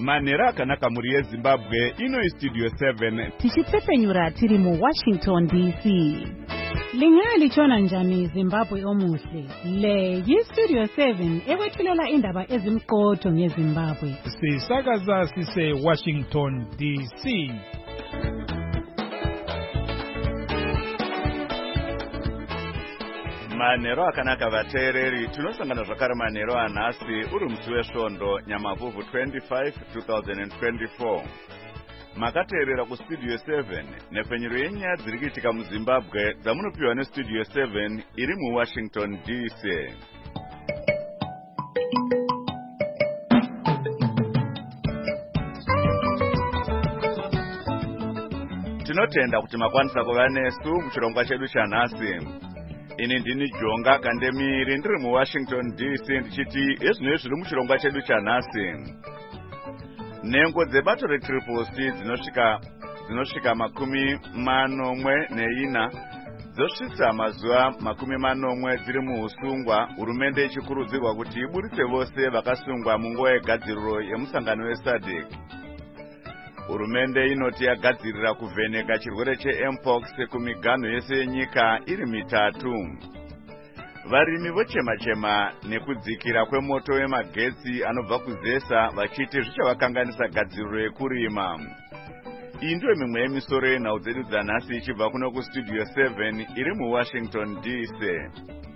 manhero akanaka muri yezimbabwe. Ino istudio 7 tichitsepenyura tiri muWashington DC. Lingaya lichona njani Zimbabwe omuhle. Le yistudio 7 ekwethulela indaba ezimqotho ngeZimbabwe. Sisakaza sise Washington DC. manhero akanaka vateereri, tinosangana zvakare manhero anhasi uri musi wesvondo nyamavhuvhu 25 2024. makateerera kustudio 7 nepfenyuro yenyaya dziri kuitika muZimbabwe dzamunopiwa nestudio 7 iri muWashington DC. tinotenda kuti makwanisa kuva nesu muchirongwa chedu chanhasi. Ini ndini Jonga Kandemiri ndiri muWashington DC ndichiti ezvinoi zviri muchirongwa chedu chanhasi. Nhengo dzebato reTriple C dzinosvika 40 dzosvitsa mazuva 40 dziri muusungwa, hurumende ichikurudzirwa kuti iburitse vose vakasungwa munguva yegadziriro yemusangano weSADC. Hurumende inoti yagadzirira kuvheneka chirwere cheMpox kumiganho yese yenyika iri mitatu. Varimi vochema-chema nekudzikira kwemoto wemagetsi anobva kuzesa vachiti zvichavakanganisa gadziriro yekurima. Iyi ndiyo mimwe yemisoro yenhau dzedu dzanhasi ichibva kuno kustudio 7 iri muWashington DC.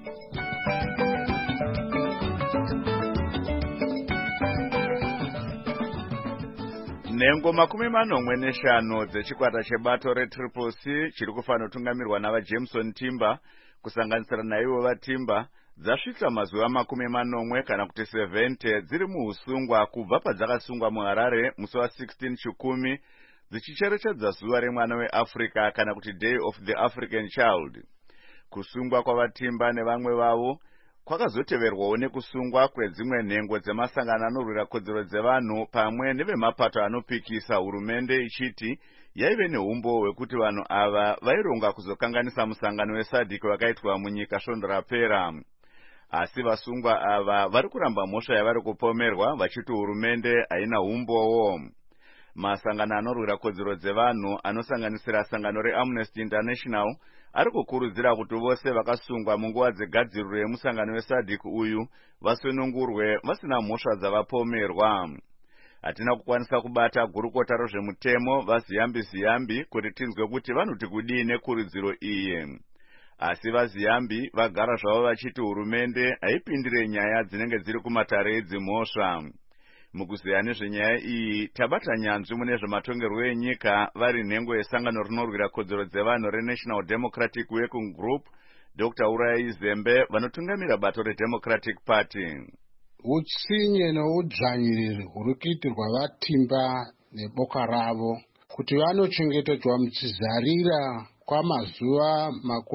Nhengo 45 dzechikwata chebato reTriple C chiri kufanira kutungamirwa navaJameson Timber kusanganisira naivo vaTimber dzasvitsa mazuva 40 kana kuti 70 dziri muusungwa kubva padzakasungwa muHarare musi wa16 Chikumi dzichicherechedza zuva remwana weAfrica kana kuti Day of the African Child. Kusungwa kwavaTimber nevamwe vavo kwakazoteverwawo nekusungwa kwedzimwe nhengo dzemasangano anorwira kodzero dzevanhu pamwe nevemapato anopikisa, hurumende ichiti yaive neumbo hwekuti vanhu ava vaironga kuzokanganisa musangano weSADC wakaitwa munyika svondo rapera. Asi vasungwa ava vari kuramba mhosva yavari kupomerwa vachiti hurumende haina umbowo. Masangano anorwira kodzero dzevanhu anosanganisira sangano reAmnesty International ari kukurudzira kuti vose vakasungwa munguva dzegadziriro yemusangano weSADC uyu vasunungurwe vasina mhosva dzavapomerwa. Hatina kukwanisa kubata gurukota rozvemutemo vaZiyambi kuti tinzwe kuti vanoti kudii nekurudziro iyi. Asi vaZiyambi vagara zvavo vachiti hurumende haipindire nyaya dzinenge dziri kumatare edzimhosva. Mukuziya nezvenyaya iyi tabata nyanzvi mune zvematongerwo enyika vari nhengo yesangano rinorwira kodzero dzevanhu reNational Democratic Working Group, Dr. Urayi Zembe vanotungamira bato reDemocratic Party. Utsinye noudzvanyiriri huri kuitirwa vaTimber neboka ravo kuti vanochengetedzwa muchizarira kwamazuva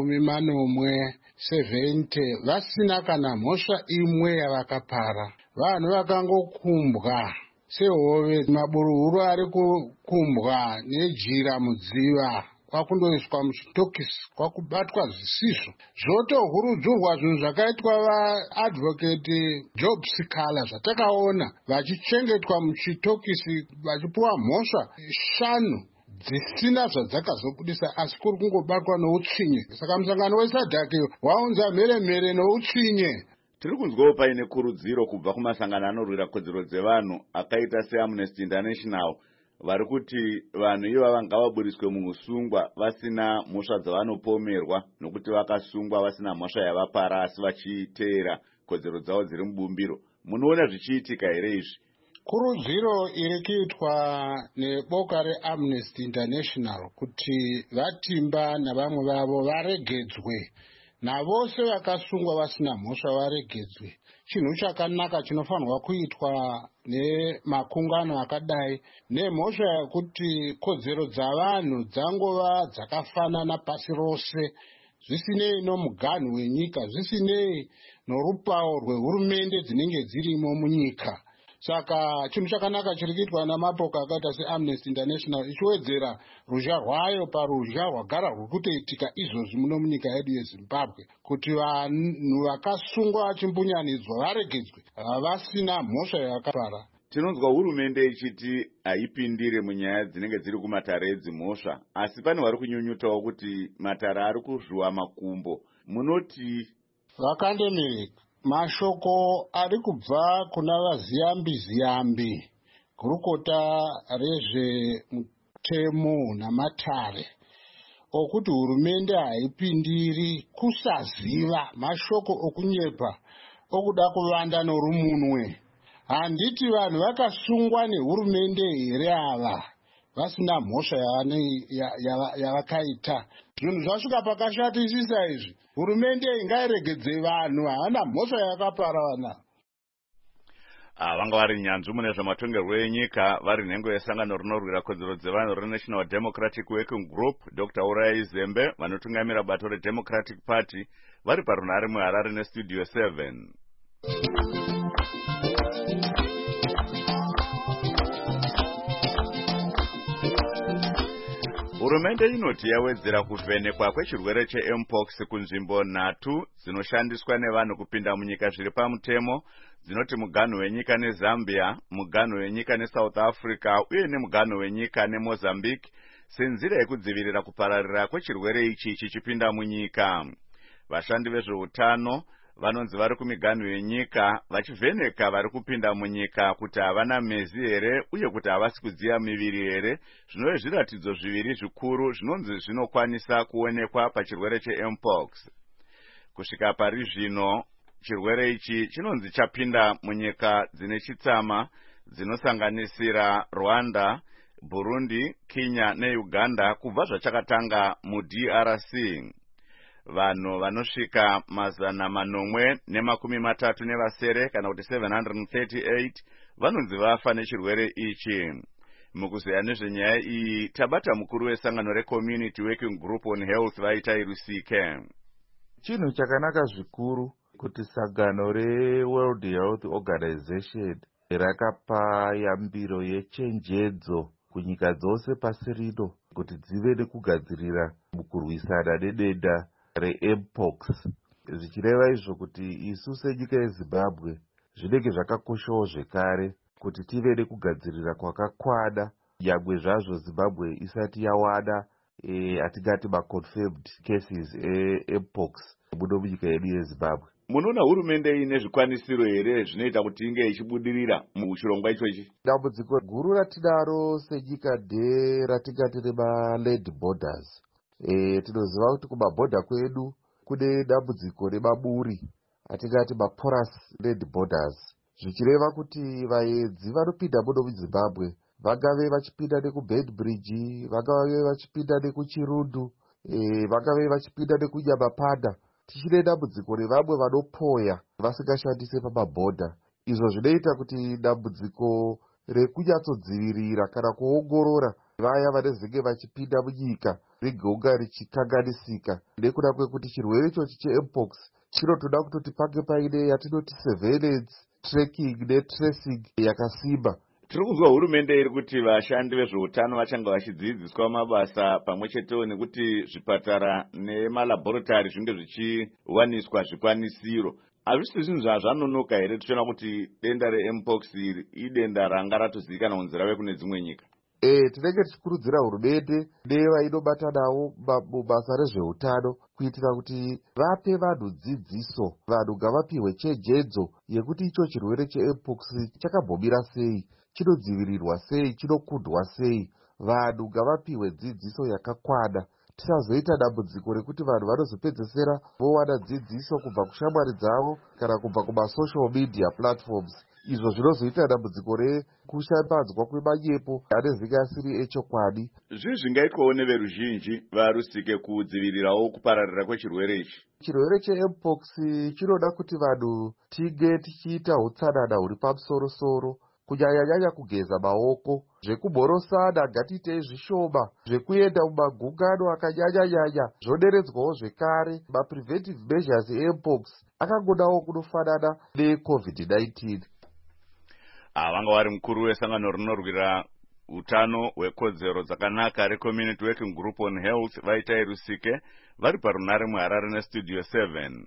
70 vasina kana mhosva imwe yavakapara. Vanhu vakangokumbwa sehove, maburuhuru ari kukumbwa nejira mudziva kwakundoiswa muchitokisi kwakubatwa zvisizvo. Zvotohurudzurwa zvinhu zvakaitwa vaadvocate Job Sikala zvatakaona vachichengetwa muchitokisi vachipuwa mhosva 5 dzisina zvadzakazobudisa, asi kuri kungobatwa noutsinye. Saka musangano weSADC waunza mheremhere noutsinye. Tiri kunzwawo paine kurudziro kubva kumasangano anorwira kodzero dzevanhu akaita seAmnesty International vari kuti vanhu ivava ngavaburiswe muusungwa vasina mhosva dzavanopomerwa nokuti vakasungwa vasina mhosva yavapara asi vachiteera kodzero dzavo dziri mubumbiro. Munoona zvichiitika here izvi? Kurudziro iri kuitwa neboka reAmnesty International kuti vaTimber navamwe vavo varegedzwe, navose vakasungwa vasina mhosva varegedzwe. Chinhu chakanaka chinofanirwa kuitwa nemakungano akadai, nemhosva yekuti kodzero dzavanhu dzangova dzakafanana pasi rose, zvisinei nomuganhu wenyika, zvisinei norupawo rwehurumende dzinenge dzirimo munyika. Saka chinhu chakanaka chiri kuitwa namapoka akaita seAmnesty International ichiwedzera ruzha rwayo paruzha rwagara rwuri kutoitika izvozvi muno munyika yedu yeZimbabwe, kuti vanhu vakasungwa vachimbunyaниdzwa varegedzwe vasina mhosva yakapara. Tinonzwa hurumende ichiti haipindire munyaya dzinenge dziri kumatare edzimhosva, asi pane vari kunyunyutawo kuti matare ari kuzviwa makumbo. Munoti vakandemereka mashoko ari kubva kuna vaziyambi gurukota rezvemutemo namatare okuti hurumende haipindiri kusaziva, mashoko okunyepa okuda kuvanda norumunwe. Handiti vanhu vakasungwa nehurumende here ava vasina mhosva yavakaita? Zvinhu zvasvika pakashatisisa izvi. Hurumende ngairegedze vanhu, havana mhosva yakapara vana. Vanga vari nyanzvi mune zvamatongerwo enyika, vari nhengo yesangano rinorwira kodzero dzevanhu reNational Democratic Working Group, Dr. Urai Zembe, vanotungamira bato reDemocratic Party, vari parunhare muHarare neStudio 7. Hurumende inoti yawedzera kuvhenekwa kwechirwere cheMpox kunzvimbo 3 dzinoshandiswa nevanhu kupinda munyika zviri pamutemo, dzinoti muganhu wenyika neZambia, muganhu wenyika neSouth Africa uye nemuganhu wenyika neMozambique, senzira yekudzivirira kupararira kwechirwere ichi chichipinda munyika. Vashandi vezveutano vanonzi vari kumiganhu yenyika vachivheneka vari kupinda munyika kuti havana mezi here uye kuti havasi kudziya miviri here, zvinove zviratidzo zviviri zvikuru zvinonzi zvinokwanisa kuonekwa pachirwere cheMpox. Kusvika pari zvino, chirwere ichi chinonzi chapinda munyika dzine chitsama dzinosanganisira Rwanda, Burundi, Kenya neUganda kubva zvachakatanga muDRC. Vanhu vanosvika 837 kana kuti 738 vanonzi vafa nechirwere ichi. Mukuzeya nezvenyaya iyi, tabata mukuru wesangano reCommunity Working Group on Health Vaitai Rusike. Chinhu chakanaka zvikuru kuti sangano reWorld Health Organization rakapa yambiro yechenjedzo kunyika dzose pasi rino kuti dzive nekugadzirira mukurwisana nedenda reMpox. Zvichireva izvo kuti isu senyika yeZimbabwe zvinenge zvakakoshawo zvekare kuti tive nekugadzirira kwakakwana, nyangwe zvazvo Zimbabwe isati yawana atingati maconfirmed cases eMpox muno munyika yedu yeZimbabwe. Munoona hurumende ine zvikwanisiro here zvinoita kuti inge ichibudirira muchirongwa ichochi? Dambudziko guru ratinaro senyika ratingati rema-land borders. Tinoziva kuti kumabhodha kwedu kune dambudziko remaburi atingati maporous land borders, zvichireva kuti vaedzi vanopinda muno muZimbabwe vangave vachipinda nekuBedbridge, vangave vachipinda nekuChirundu, vangave vachipinda nekuNyamapanda, tichine dambudziko revamwe vanopoya vasingashandise pamabhodha. Izvo zvinoita kuti dambudziko rekunyatsodzivirira kana kuongorora vaya vanezenge vachipinda munyika rigonga richikanganisika, nekuda kwekuti chirwere ichochi cheMpox chinotoda kutoti pange paine yatinoti surveillance, tracking netracing yakasimba. Tiri kunzwa hurumende iri kuti vashandi vezveutano vachanga vachidzidziswa mabasa pamwe chetewo nekuti zvipatara nemalabhoritari zvinge zvichiwaniswa zvikwanisiro. Hazvisi zvinhu zvanonoka here tichiona kuti denda reMpox iri idenda ranga ratozivikanwa kunzi rave kune dzimwe nyika? Tinenge tichikurudzira hurumende nevainobata navo mubasa rezveutano kuitira kuti vape vanhu dzidziso, vanhu ngavapiwe chenjedzo yekuti icho chirwere cheMpox chakambomira sei, chinodzivirirwa sei, chinokundwa sei. Vanhu ngavapiwe dzidziso yakakwana, tisazoita dambudziko rekuti vanhu vanozopedzesera vowana dzidziso kubva kushamwari dzavo kana kubva kumasocial media platforms. Izvo zvinozoita dambudziko rekushambadzwa kwemanyepo anezenge asiri echokwadi. Zvingaitwawo neveruzhinji varusike kudzivirirawo kupararira kwechirwere ichi. Chirwere cheMpox chinoda kuti vanhu tinge tichiita utsanana huri pamusoro-soro, kunyanya-nyanya kugeza maoko, zvekubhorosana ngatiitei zvishoma, zvekuenda mumagungano akanyanya-nyanya zvoderedzwawo zvekare. Mapreventive measures eMpox akangodawo kunofanana neCovid-19. Vanga vari mukuru wesangano rinorwira utano hwekodzero dzakanaka reCommunity Working Group on Health Vaitai Rusike, vari parunhare muHarare neStudio 7.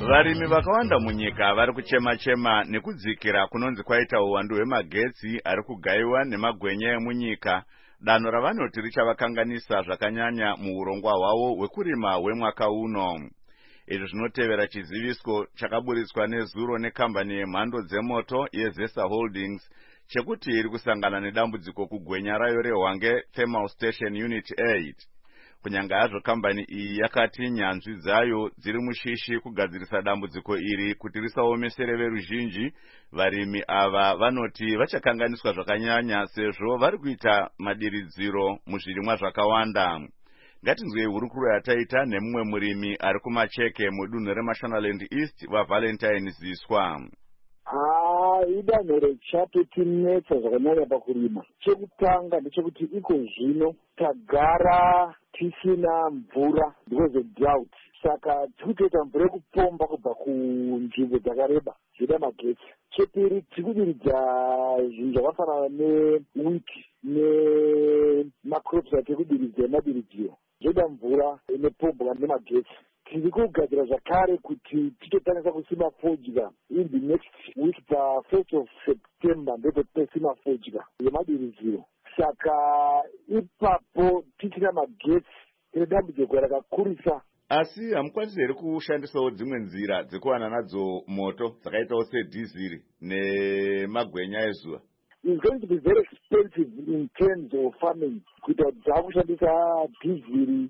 Varimi vakawanda munyika vari kuchema-chema nekudzikira kunonzi kwaita uwandu hwemagetsi ari kugaiwa nemagwenya emunyika, danho ravanoti richavakanganisa zvakanyanya muurongwa hwavo hwekurima hwemwaka uno. Izvi zvinotevera chiziviso chakaburitswa nezuro nekambani yemhando dzemoto yeZesa Holdings chekuti iri kusangana nedambudziko kugwenya rayo reHwange Thermal Station Unit 8. Kunyanga hazvo kambani iyi yakati nyanzvi dzayo dziri mushishi kugadzirisa dambudziko iri kuti risaomesere veruzhinji, varimi ava vanoti vachakanganiswa zvakanyanya sezvo vari kuita madiridziro muzvirimwa zvakawanda. Ngatinzwei hurukuro yataita nemumwe murimi ari kumacheke mudunhu reMashonaland East vaValentine Ziswa. Idanho rechapetinetsa zvakanyanya pakurima. Chekutanga ndechekuti iko zvino tagara tisina mvura because of drought. Saka tirikutoita mvura yekupomba kubva kunzvimbo dzakareba zvida magetsi. Chepiri tirikudiridza zvinhu zvakafanana newiti nemacrops atikudiridza emadiridziro zvoda mvura inopombwa nemagetsi. Tiri kugadzira zvakare kuti titokwanisa kusima fodya in the next week pa1st of September ndipo tosima fodya yemadiridziro. Saka ipapo tichina magetsi ine dambudziko rakakurisa. Asi hamukwanisi here kushandisawo dzimwe nzira dzekuwana nadzo moto dzakaitawo sedhiziri nemagwenya ezuva? It's going to be very expensive in terms of farming. Kuita kuti dzakushandisa dhiziri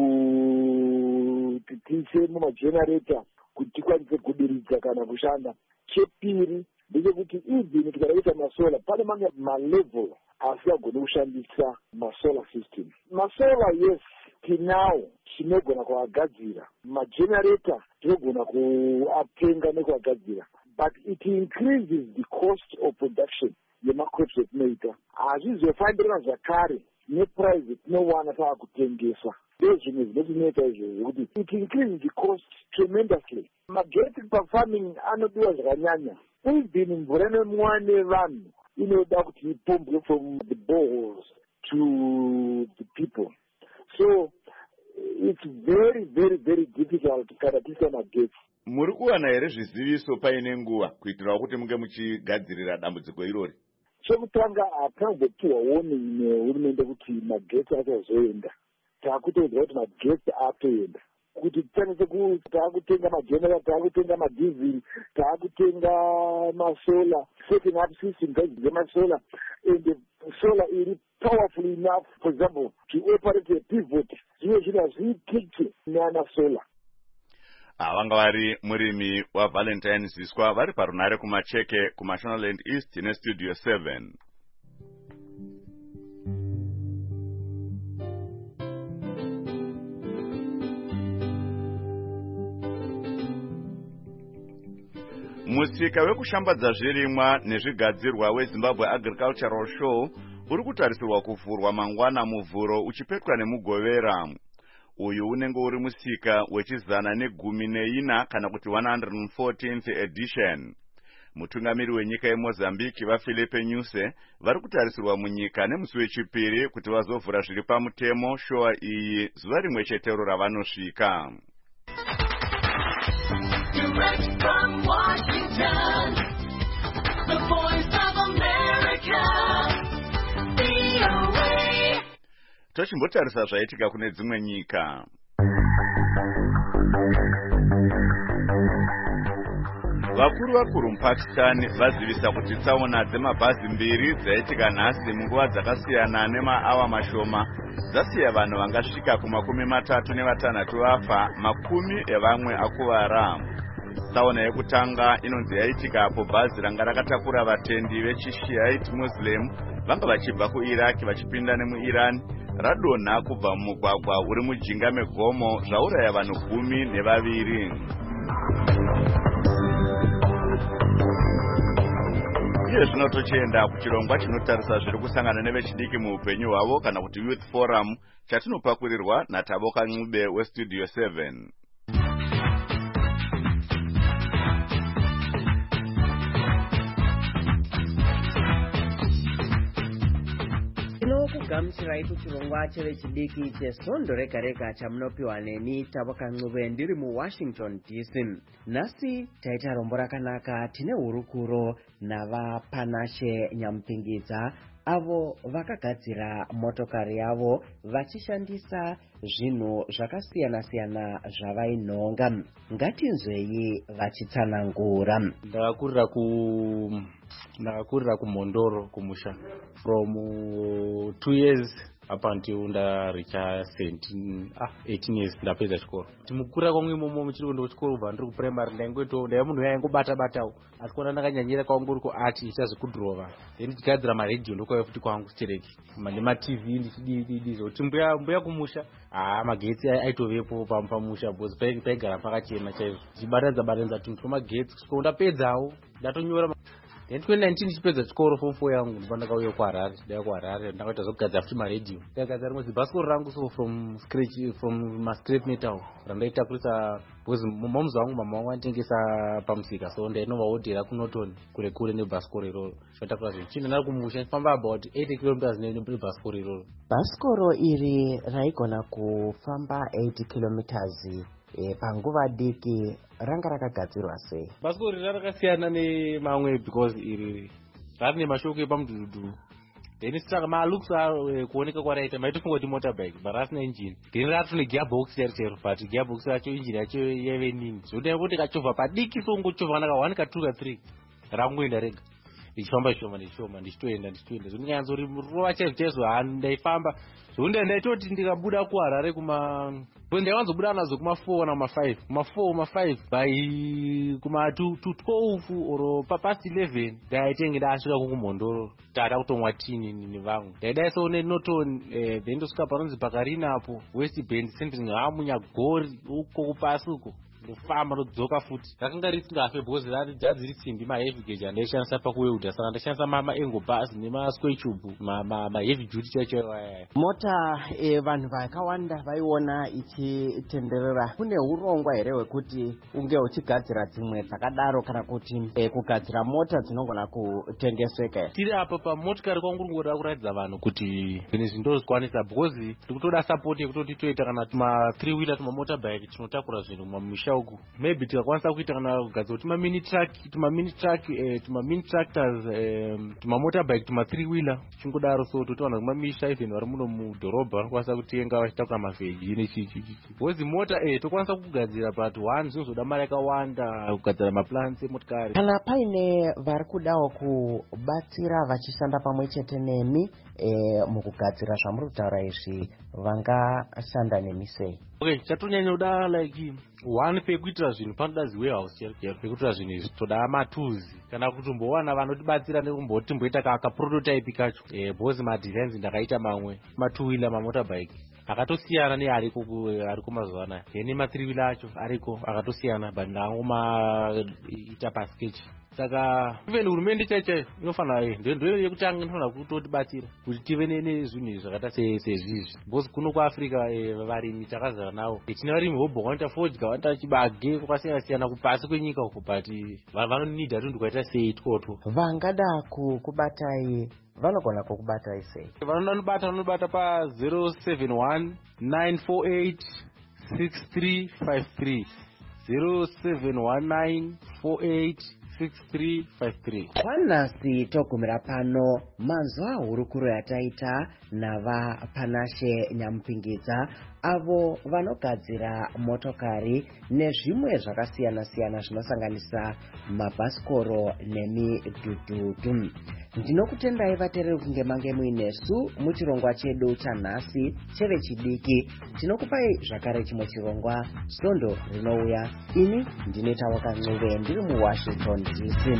kuti tiise mumagenerator kuti tikwanise kudiridza kana kushanda. Chepiri ndechekuti even tikadaita masola pane mamwe malevel asingagoni kushandisa masolar system. Masola yes tinawo tinogona kuagadzira, magenerator tinogona kuatenga nekuagadzira, but it increases the cost of production yemacrops etinoita. Hazvizofambirana zvakare neprice etinowana taakutengesa. Ndezvimwe zvinotinoita izvozvo kuti it increases the cost tremendously. Magetsi pafarming anodiwa zvakanyanya. Even mvura inomwiwa nevanhu inoda kuti ipombwe from the boreholes to the people. So it's very, very, very difficult kana tisina magetsi. Muri kuwana here zviziviso paine nguva kuitira kuti munge muchigadzirira dambudziko irori? Chekutanga hatangopiwa warning nehurumende kuti magetsi achazoenda. Taakutoudzwa kuti magetsi atoenda. Kuti tikwanise taakutenga magenerator, taakutenga madhizili, taakutenga masola, setting up system dzemasola, and the solar iri powerful enough, for example, to operate a pivot. Zvimwe zvinhu hazviitiki nana solar. Vanga vari murimi waValentine Ziswa vari parunare kumacheke kuMashonaland East neStudio 7. Musika wekushambadza zvirimwa nezvigadzirwa weZimbabwe Agricultural Show uri kutarisirwa kuvhurwa mangwana muvhuro uchipetwa nemugovera. Uyu unenge uri musika wechizana14 kana kuti 114th edition. Mutungamiri wenyika yeMozambique vaPhilippe Nyusi vari kutarisirwa munyika nemusi wechipiri kuti vazovhura zviri pamutemo showa iyi zuva rimwe chetero ravanosvika. Direct from Washington, the Voice of America, VOA. Tochimbotarisa zvaitika kune dzimwe nyika. Vakuru muPakistan vazivisa kuti tsaona dzemabhazi 2 dzaitika nhasi munguva dzakasiyana nemaawa mashoma dzasiya vanhu vangasvika ku36 vafa, 10 evamwe akuvara. Tsaona yekutanga inonzi yaitika apo bhazi ranga rakatakura vatendi vechishiite Muslim vanga vachibva kuIraq vachipinda nemuIran radonha kubva mumugwagwa uri mujinga megomo zvauraya vanhu 12. Iye zvino tochienda kuchirongwa chinotarisa zviri kusangana nevechidiki muupenyu hwavo kana kuti Youth Forum chatinopakurirwa naTaboka Ncube weStudio 7. gamuchirai kuchirongwa chevechidiki chesondo rega rega chamunopiwa neni Tavoka Ncube ndiri muWashington DC. Nhasi taita rombo rakanaka. Tine hurukuro navaPanashe Nyampingidza avo vakagadzira motokari yavo vachishandisa zvinhu zvakasiyana-siyana zvavainhonga. Ngatinzwei vachitsanangura. Ndakakurira kuMhondoro kumusha from 2 years up until ndaricha 18 years ndapedza chikoro. Timukura kwangu imomo muchirikuenda kuchikoro kubva ndiri kuprimary ndaiva munhu yaingobata-batawo, asi kuona ndakanyanyira kwangu uri kuart ichazi kudhirova, then ndichigadzira maredhiyo ndokauya futi kwangu chitereki nematv ndichidii zvokuti mbuya kumusha magetsi aitovepo pamusha bcause paigara pakachena chaizvo, ndichibatanidza tunhu twamagetsi kusvika ndapedzawo ndatonyora. Then 2019 ndichipedza chikoro form 4 yangu ndipo ndakauya kuHarare. Ndauya kuHarare ndakaita zvokugadzira futi maredhiyo, ndakagadzira rimwe zibhasikoro rangu so from scrap metal randaitakurisa because mamuzi wangu mama wangu anotengesa pamusika, so ndainovahodhera kuNorton kure kure nebhasikoro iroro. Zvatakura zvinhu chini ndari kumusha famba about 80 kilometers nebhasikoro iroro. Bhasikoro iri raigona kufamba 80 kilometers panguva diki ranga rakagadzirwa sei? Bhasikoro iri rakasiyana nemamwe because iri rari nemashoko epamudhudhu. Then saka malooks kuoneka kwaraita maitofunga kuti motorbike but rasina engine. Then rati ne gearbox chairo but gearbox yacho engine yacho yave nini. Zvoda kuti kachovha padiki so ngochovha naka 1 ka 2 ka 3 rangoenda rega. Ndichifamba shoma ndichitoenda zvonyanzori rova chaizvo ndaifamba zvonda ndaitoti ndikabuda kuHarare ndaiwanzobuda nazo kuma4 na kuma5 by kuma 12 or past 11 ndaitenge ndasvika kuMhondoro tata kutomwa tini nevamwe ndaidaisawo neNorton then ndosvika panonzi Pakarina apo West Bend Centering Munyagori uko kupasi uko ndofamba ndodzoka futi. Rakanga risingafe bhozi radziri simbi maheavy gauge andaishandisa pakuweuda, saka ndaishandisa maengo bus nemasquare tube maheavy duty chacho. Mota vanhu vakawanda vaiona ichitenderera. Kune urongwa here hwekuti unge uchigadzira dzimwe dzakadaro kana kuti kugadzira mota dzinogona kutengeseka? Tiri apa pamotokari kwangu ngoda kuratidza vanhu kuti zvinhu ndozvikwanisa because ndikutoda support yekutoti toita kana tuma 3 wheeler tuma motorbike tinotakura zvinhu mumisha uku. Maybe tikakwanisa kuita kana kugadzira tuma mini tractors tuma motorbike tuma 3 wheeler chingodaro, so totawana kuma misha even vari muno mudhorobha kwanisa kutenga vachitakura mavheji nechichi because mota tokwanisa kugadzira but one zvinozoda mari yakawanda kugadzira maplans emotokari. Kana paine vari kudawo kubatsira vachishanda pamwe chete nemi mukugadzira zvamuri kutaura izvi vangashanda nemi sei? Okay, chatonyanyoda like one pekuitira zvinhu panoda ziwarehouse pekuitira zvinhu izvi toda matools kana kutombowana vanotibatsira nekumbotimboita kaprototype kacho because madesigns ndakaita mamwe ma2 wheeler mamotorbike akatosiyana neariko mazuva anaya, then ma3 wheeler acho ariko akatosiyana but ndangomaita pasketch. Saka even hurumende chaichayo inofanira ndio yekutanga inofanira kutotibatsira kuti tive nezvinhu zvakaita sezvizvi because kuno kuAfrica varimi takazara navo tine varimi vobva vanoita fodya vanoita chibage kwakasiyana-siyana kupasi kwenyika uko but vanonidha tunhu twaita sei twotwo. Vangada kukubatai vanogona kukubatai sei? Vanobata pa 071 948 6353 0719 48 6353. Kwanhasi togumira pano manzwa hurukuro yataita navaPanashe Nyampingidza avo vanogadzira motokari nezvimwe zvakasiyana-siyana zvinosanganisa mabhasikoro nemidhudhudhu. Ndinokutendai vateereri kunge mange muinesu muchirongwa chedu chanhasi chevechidiki. Tinokupai zvakare chimwe chirongwa sondo rinouya. Ini ndine Tavoka Ncube ndiri muWashington DC.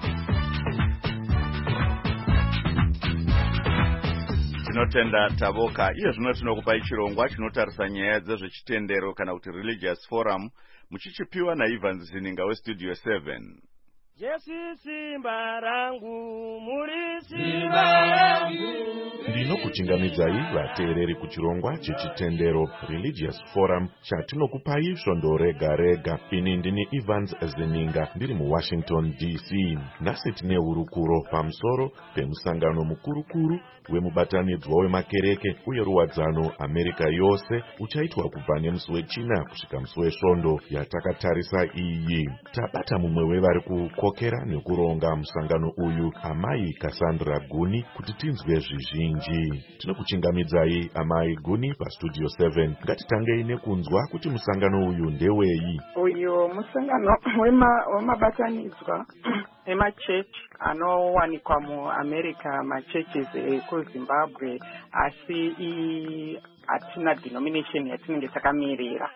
Tinotenda Tavoka. Iyo zvino tinokupai chirongwa chinotarisa nyaya dzezvechitendero kana kuti religious forum muchichipiwa naIvan Zininga westudio 7. Jesu simba rangu, muri simba rangu. Tinokuchingamidzai vateereri kuchirongwa chechitendero Religious Forum chatinokupai svondo rega rega. Ini ndini Evans Zininga ndiri muWashington DC. Nhasi tine hurukuro pamusoro pemusangano mukurukuru wemubatanidzwa wemakereke uye ruwadzano Amerika yose uchaitwa kubva nemusi wechina kusvika musi wesvondo yatakatarisa iyi. Tabata mumwe wevari kukokera nekuronga musangano uyu, Amai Cassandra Guni, kuti tinzwe zvizhinji. Tinokuchingamidzai Amai Guni paStudio 7. Ngatitangei nekunzwa kuti musangano uyu ndewei. Uyu musangano wemabatanidzwa emachechi anowanikwa muAmerica, machurches ekuZimbabwe, asi hatina denomination yatinenge takamirira.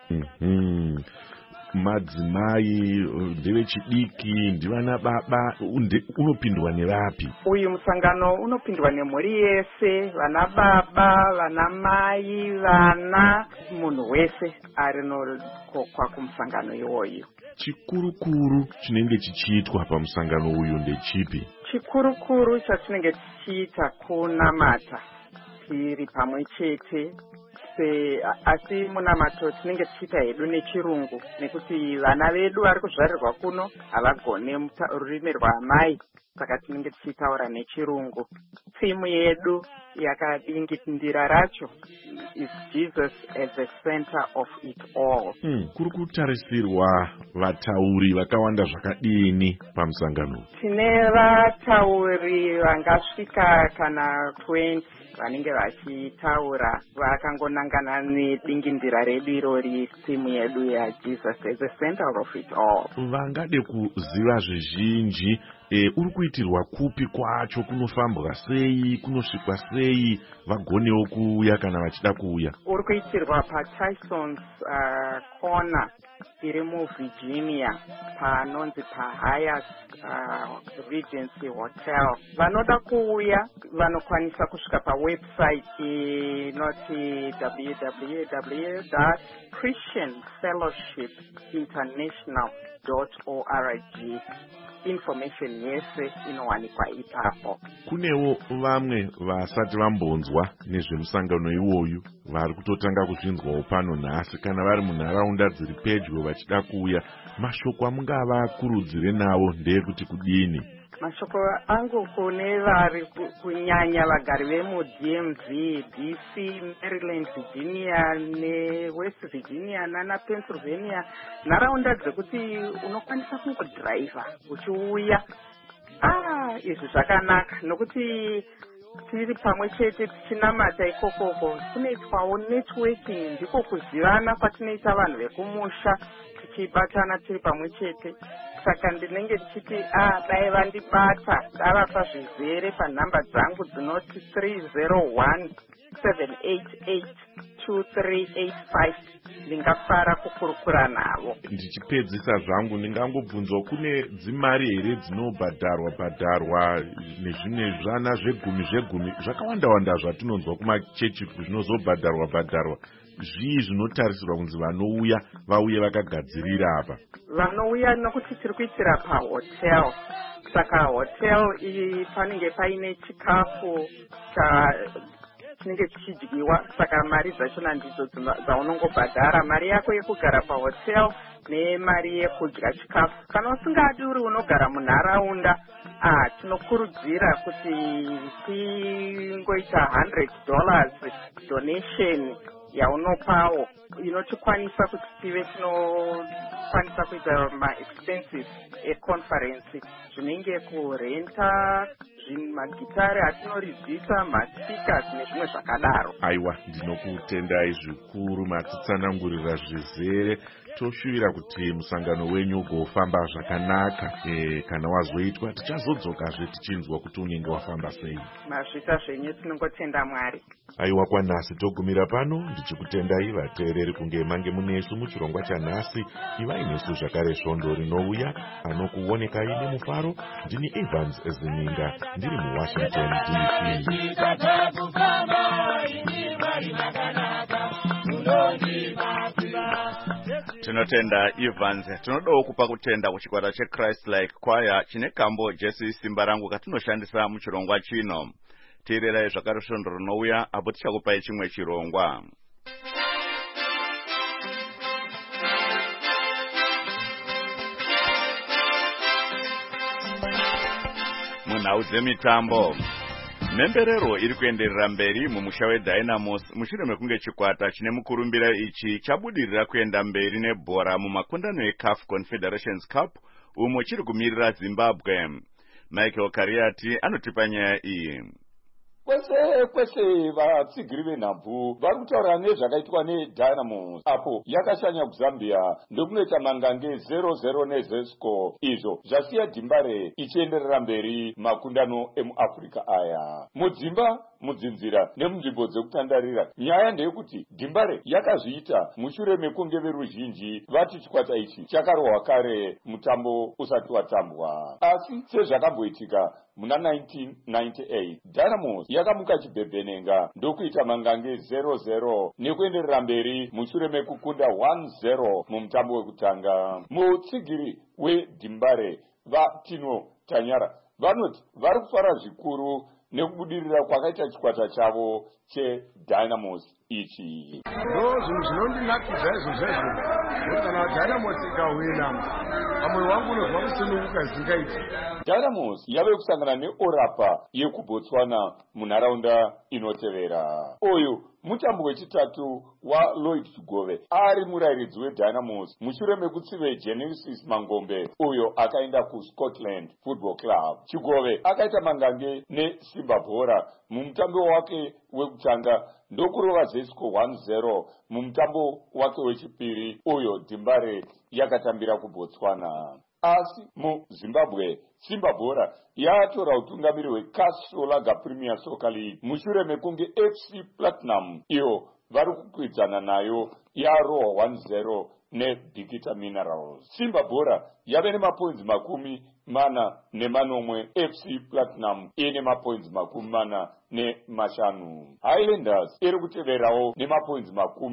Madzimai ndevechidiki, ndivana baba, unopindwa nevapi? Uyu musangano unopindwa nemhuri yese, vana baba, vana mai, vana, munhu wese arinokokwa kumusangano iwoyu. Chikurukuru chinenge chichiitwa pamusangano uyu ndechipi? Chikurukuru chatinenge tichiita kunamata tiri pamwe chete, asi munamato tinenge tichiita hedu nechirungu, nekuti vana vedu vari kuzvarirwa kuno havagone rurimi rwaamai, saka tinenge tichitaura nechirungu. Thimu yedu yakadingindira racho is Jesus at the center of it all. Kuri kutarisirwa vatauri vakawanda zvakadini pamusangano? Tine vatauri vangasvika kana 20 vanenge vachitaura vakangonangana nedingindira redu irori, thimu yedu yaJesus at the center of it all. Vangade kuziva zvizhinji, uri kuitirwa kupi kwacho, kunofambwa sei, kunosvikwa sei, vagonewo kuuya kana vachida kuuya? Uri kuitirwa paTyson's Corner iri muVirginia, panonzi paHyatt Regency Hotel. Vanoda kuuya vanokwanisa kusvika pawebsite inoti www.christianfellowshipinternational.org. Information yese inowanikwa ipapo. Kunewo vamwe vasati vambonzwa nezvemusangano iwoyu vari kutotanga kuzvinzwawo pano nhasi, kana vari munharaunda dziri pedyo vachida kuuya, mashoko amungavakurudzire nawo ndeyekuti kudini? Mashoko angu kune vari kunyanya vagari vemuDMV, DC, Maryland, Virginia neWest Virginia naPennsylvania, nharaunda dzekuti unokwanisa kungodhiraivha uchiuya. Izvi zvakanaka, nokuti tiri pamwe chete tichinamata ikokoko kunoitwawo networking, ndiko kuzivana kwatinoita vanhu vekumusha tichibatana tiri pamwe chete. Saka ndinenge ndichiti dai vandibata ndavapa zvizere panhamba dzangu dzinoti 301-788-2385 ndingafara kukurukura navo. Ndichipedzisa zvangu ndingangobvunzwa, kune dzimari here dzinobhadharwa nezvimwe zvana zvegumi zvakawanda zvatinonzwa kumachechi zvinozobhadharwa zvii zvinotarisirwa kunzi vanouya vauye vakagadzirira apa? Vanouya nokuti tiri kuitira pahotel, saka hotel iyi panenge paine chikafu chinenge chichidyiwa, saka mari dzachona ndidzo dzaunongobhadhara, mari yako yekugara pahotel nemari yekudya chikafu. Kana usingadi uri unogara munharaunda, tinokurudzira kuti tingoita $100 donation yaunopawo inotikwanisa kuti tive tinokwanisa kuita ma-expenses econference, zvinenge kurenta magitari atinorizisa, maspeakers nezvimwe zvakadaro. Aiwa, ndinokutendai zvikuru matitsanangurira zvizere. Toshuvira kuti musangano wenyu ugofamba zvakanaka. Kana wazoitwa tichazodzokazve tichinzwa kuti unenge wafamba sei. Mazvita zvenyu tinongotenda Mwari. Aiwa, kwanhasi togumira pano, ndichikutendai vateereri kunge mange munesu muchirongwa chanhasi. Ivai nesu zvakare svondo rinouya, anokuonekai nemufaro. Ndini Evans Zininga, ndiri muWashington DC. Tinotenda Evans. Tinodawo kupa kutenda kuchikwata cheChrist Like Choir chine kambo Jesu simba rangu katinoshandisa muchirongwa chino. teererai zvakare svondo rinouya apo tichakupai chimwe chirongwa. Munhau dzemitambo, mhemberero iri kuenderera mberi mumusha weDynamos mushure mekunge chikwata chine mukurumbira ichi chabudirira kuenda mberi nebhora mumakundano eCAF Confederations Cup umo chiri kumirira Zimbabwe. Michael Kariati anotipa nyaya iyi. Kwese vatsigiri venhabvu vari kutaura nezvakaitwa neDynamos apo yakashanya kuZambia ndokunoita mangange 0-0 neZesco, izvo zvasiya Dimbare ichienderera mberi makundano emuAfrica aya. Mudzimba, mudzinzira nemunzvimbo dzekutandarira, nyaya ndeyekuti Dimbare yakazviita mushure mekunge veruzhinji vati chikwata ichi chakarohwa kare mutambo usati watambwa. Asi sezvakamboitika muna 1998 Dynamos yakamuka chibhebhenenga ndokuita mangange 0-0 nekuenderera mberi mushure mekukunda 1-0 mumutambo wekutanga. Mutsigiri weDimbare vaTino Tanyara vanoti vari kufara zvikuru nekubudirira kwakaita chikwata chavo cheDynamos ichi. Zvinhu zvinondinakidza izvozvo kuti kana Dynamos ikawina pamwe wangu unozwa kusununguka zvingaiti. Dynamos yave kusangana neOrapa yekuBotswana munharaunda inotevera. Uyu mutambo wechitatu waLloyd Chigove ari murayiridzi weDynamos mushure mekutsive Genesis Mangombe uyo akaenda kuScotland Football Club. Chigove akaita mangange neSimba Bhora mumutambo wake wekutanga ndokurova Zesco 1-0 mumutambo wake wechipiri uyo Dimbare yakatambira kuBotswana. Asi muZimbabwe Simba Bhora yatora utungamiri hweKaSolaga Premier Soccer League mushure mekunge FC Platinum iyo vari kukwidzana nayo yarohwa 1-0 neBikita Minerals. Simba Bhora yave nemapoints 40 FC Platinum ine mapoints 45. Highlanders iri kuteverawo nemapoints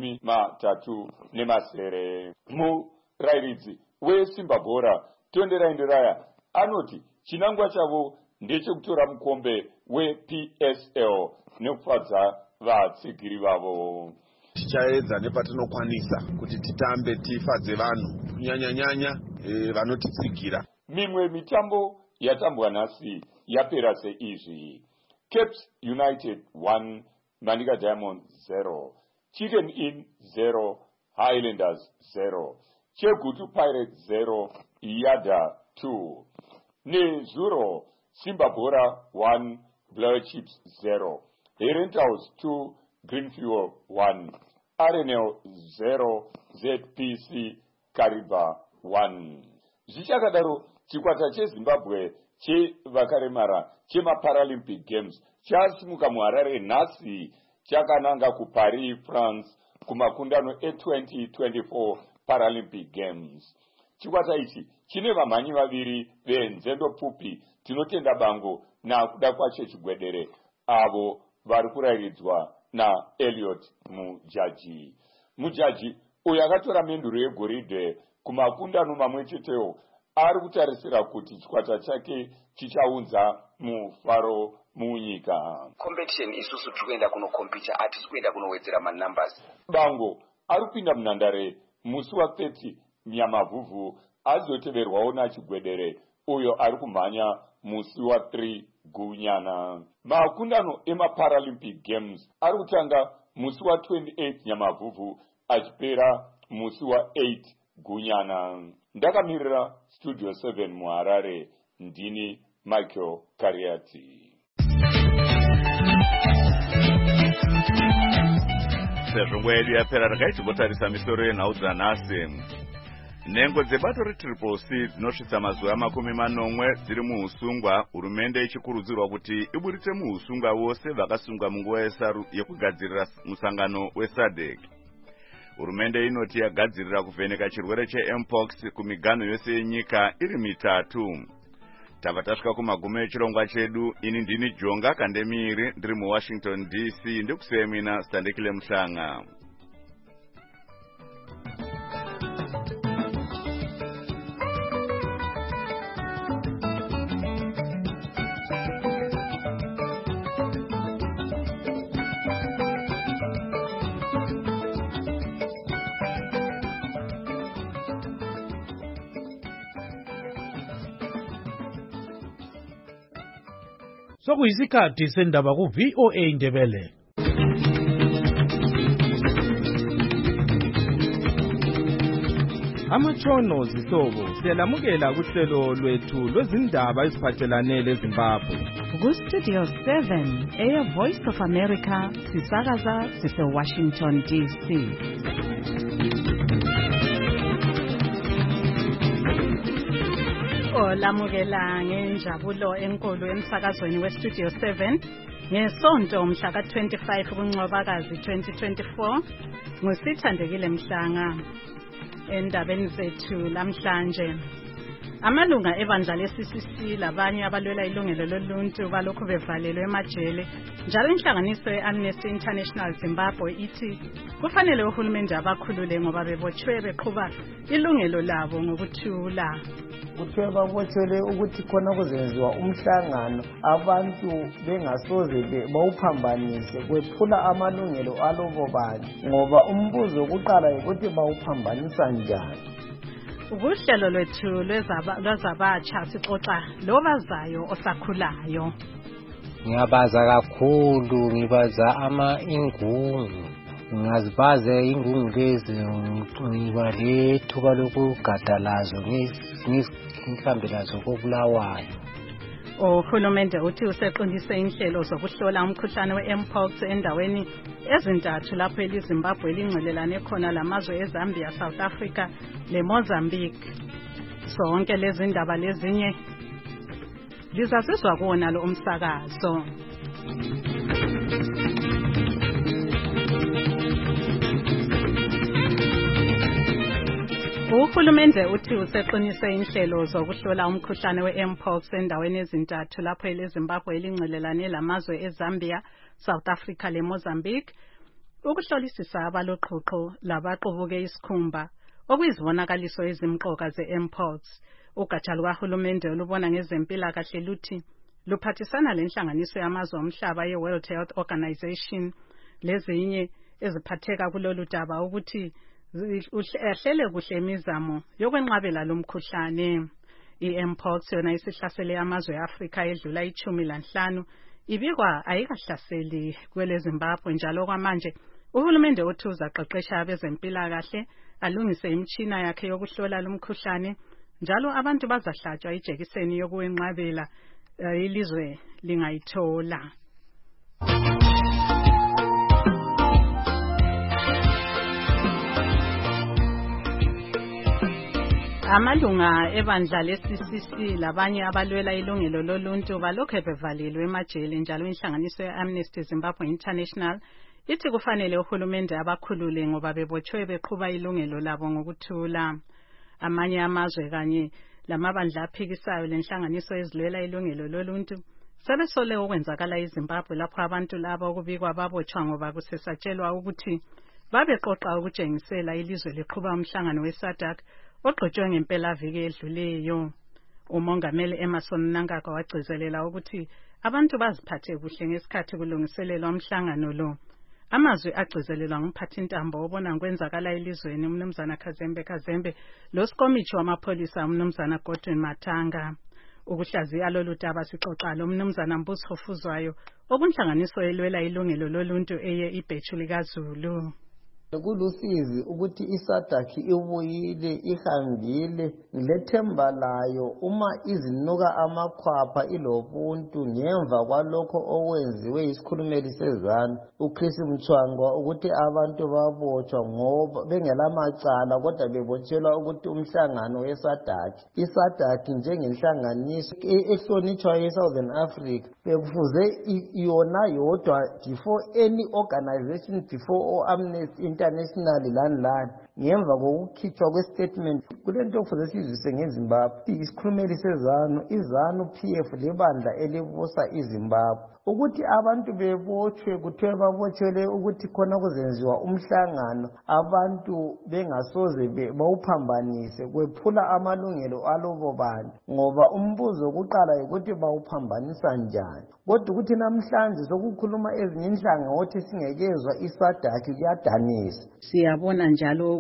37. Murayiridzi weSimba Bhora Tonderaya anoti chinangwa chavo ndechekutora mukombe wePSL nekufadza vatsigiri vavo. Tichaedza nepatinokwanisa kuti titambe tifadze vanhu kunyanya vanotitsigira. Mimwe mitambo yatambwa nhasi yapera seizvi: Caps United 1 Manika Diamonds 0, Chicken Inn 0 Highlanders 0, Chegutu Pirates 0 Yada 2. Nezuro Simba Bhora 1 Blue Chips 0, Herentals 2 Greenfield 1, RNL 0 ZPC Kariba 1. Zvichakadaro chikwata cheZimbabwe chevakaremara chemaParalympic Games chasimuka muHarare nhasi chakananga kuParis, France kumakundano e2024 Paralympic Games. Chikwata ichi chine vamhanyi vaviri venzendo pfupi tinotenda bango nakuda kwacho chigwedere avo vari kurayiridzwa naEliot Mujaji. Mujaji uyo akatora menduro yegoridhe kumakundano mamwe chetewo ari kutarisira kuti chikwata chake chichaunza mufaro munyika. Competition isusu tikuenda kunokompita, hatisi kuenda kunowedzera manumbers. Bango ari kupinda munhandare musi wa30 Nyamavhuvhu azoteverwawo nachigwedere uyo ari kumhanya musi wa3 Gunyana. Makundano emaParalympic Games ari kutanga musi wa28 Nyamavhuvhu achipera musi wa8 Gunyana. Ndakamirira Studio 7 muHarare, ndini Michael Kariati. Sezvo nguva yedu yapera rakaichibotarisa misoro yenhau dzanhasi. Nhengo dzebato reTriple-C dzinosvitsa mazuva 40 dziri muusungwa, hurumende ichikurudzirwa kuti iburitse muusungwa wose vakasungwa munguva yekugadzirira musangano weSADC. Hurumende inoti yagadzirira kuvheneka chirwere cheMpox kumiganho yose yenyika iri mitatu. Tava tasvika kumagumo echirongwa chedu. Ini ndini Jonga Kandemiri ndiri muWashington DC, ndikusiyemina Standekile Muhlanga. sokuyisikhathi sendaba ku-VOA Indebele. Amatshono zihlobo siyalamukela kuhlelo lwethu lwezindaba eziphathelane leZimbabwe. Ku-Studio 7 eyeVoice of America sisakaza sise-Washington DC. Olamukela ngenjabulo enkulu emsakazweni weStudio 7 ngesonto mhla ka-25 kuNcwabakazi 2024 ngusithandekile Mhlanga. Endabeni zethu lamhlanje, amalunga ebandla le-CCC labanye abalwela ilungelo loluntu balokhu bevalelwe emajele, njalo inhlanganiso ye-Amnesty International Zimbabwe ithi kufanele uhulumende abakhulule ngoba bebotshwe beqhuba ilungelo labo ngokuthula. Kuthiwe babotshele ukuthi khona kuzenziwa umhlangano abantu bengasoze bawuphambanise kwephula amalungelo alobo bantu, ngoba umbuzo wokuqala ukuthi bawuphambanisa njani. Ubuhlelo lwethu lwezabatsha sixoxa lobazayo osakhulayo. Ngiyabaza kakhulu, ngibaza ingungu. Ngazibaze ingungu lezi ngiba lethuba lokugadalazo ngihlambe lazo kobulawayo. Uhulumende uthi useqondise inhlelo zokuhlola umkhuhlane we-mpox endaweni ezintathu lapho eliZimbabwe lingcelelane khona lamazwe eZambia, South Africa leMozambique. Sonke lezi ndaba lezinye lizazizwa kuwona lo umsakazo. Uhulumende uthi useqinise inhlelo zokuhlola umkhuhlane we-mpox endaweni ezintathu lapho eliZimbabwe lingcelelane lamazwe eZambia, South Africa leMozambique, ukuhlolisisa abaloqhuqho labaqhubuke isikhumba okuyizibonakaliso ezimqoka ze-mpox. Ugatsha lukahulumende olubona ngezempilakahle luthi luphathisana lenhlanganiso yamazwe omhlaba ye-World Health Organization lezinye eziphatheka kulolu daba ukuthi ahlele kuhle imizamo yokwenqabela lomkhuhlane. I-mpox yona isihlasele amazwe e-Afrika edlula 15 ibikwa ayikahlaseli kwele Zimbabwe, njalo kwamanje uhulumende uthi uzaqeqesha abezempilakahle alungise imitshina yakhe yokuhlola lomkhuhlane, njalo abantu bazahlatshwa ijekiseni yokuwenqabela ilizwe lingayithola. Amalunga ebandla le-CCC labanye abalwela ilungelo loluntu balokhu bevalelwe emajele, njalo inhlanganiso ye-Amnesty Zimbabwe International ithi kufanele uhulumende abakhulule ngoba bebotshwe beqhuba ilungelo labo ngokuthula. Amanye amazwe kanye lamabandla aphikisayo lenhlanganiso ezilwela ilungelo loluntu sebesole okwenzakala eZimbabwe lapho abantu labo okubikwa babotshwa ngoba kusesatshelwa ukuthi babeqoqa ukutshengisela ilizwe liqhuba umhlangano we-SADC ogqotshwe ngempelaviki edluleyo. Umongameli Emmerson Mnangagwa wagcizelela ukuthi abantu baziphathe kuhle ngesikhathi kulungiselelwa umhlangano lo. Amazwi agcizelelwa ngumphathintambo obona ngokwenzakala elizweni uMnumzana Kazembe losikomithi wamapholisa uMnumzana Godwin Matanga. Ukuhlaziya lolu daba sixoxa lo Mnumzana Mbusi Hofuzwayo obunhlanganiso elwela ilungelo loluntu eye iBhethu likaZulu. Kulusizi ukuthi iSADC ibuyile ihambile ngilethemba layo uma izinuka amakhwapha ilobuntu ngemva kwalokho okwenziwe isikhulumeli sezanu uChris Mchwangwa ukuthi abantu babotshwa ngoba bengelamacala kodwa bebotshelwa ukuthi umhlangano weSADC iSADC njengenhlanganiso ehlonitshwa eSouthern Africa bekufuze yona yodwa before any organization, before Amnesty International lani ngemva kokukhitshwa kwestatement kulento okufuze sizise ngeZimbabwe isikhulumeli sezanu izanu PF lebandla elibusa iZimbabwe ukuthi abantu bebotshwe kuthiwe babotshele ukuthi khona kuzenziwa umhlangano abantu bengasoze bawuphambanise kwephula amalungelo alobo bantu, ngoba umbuzo wokuqala ukuthi bawuphambanisa njani. Kodwa ukuthi namhlanje sokukhuluma ezinye inhlangothi singekezwa iSADC kuyadanisa. Siyabona njalo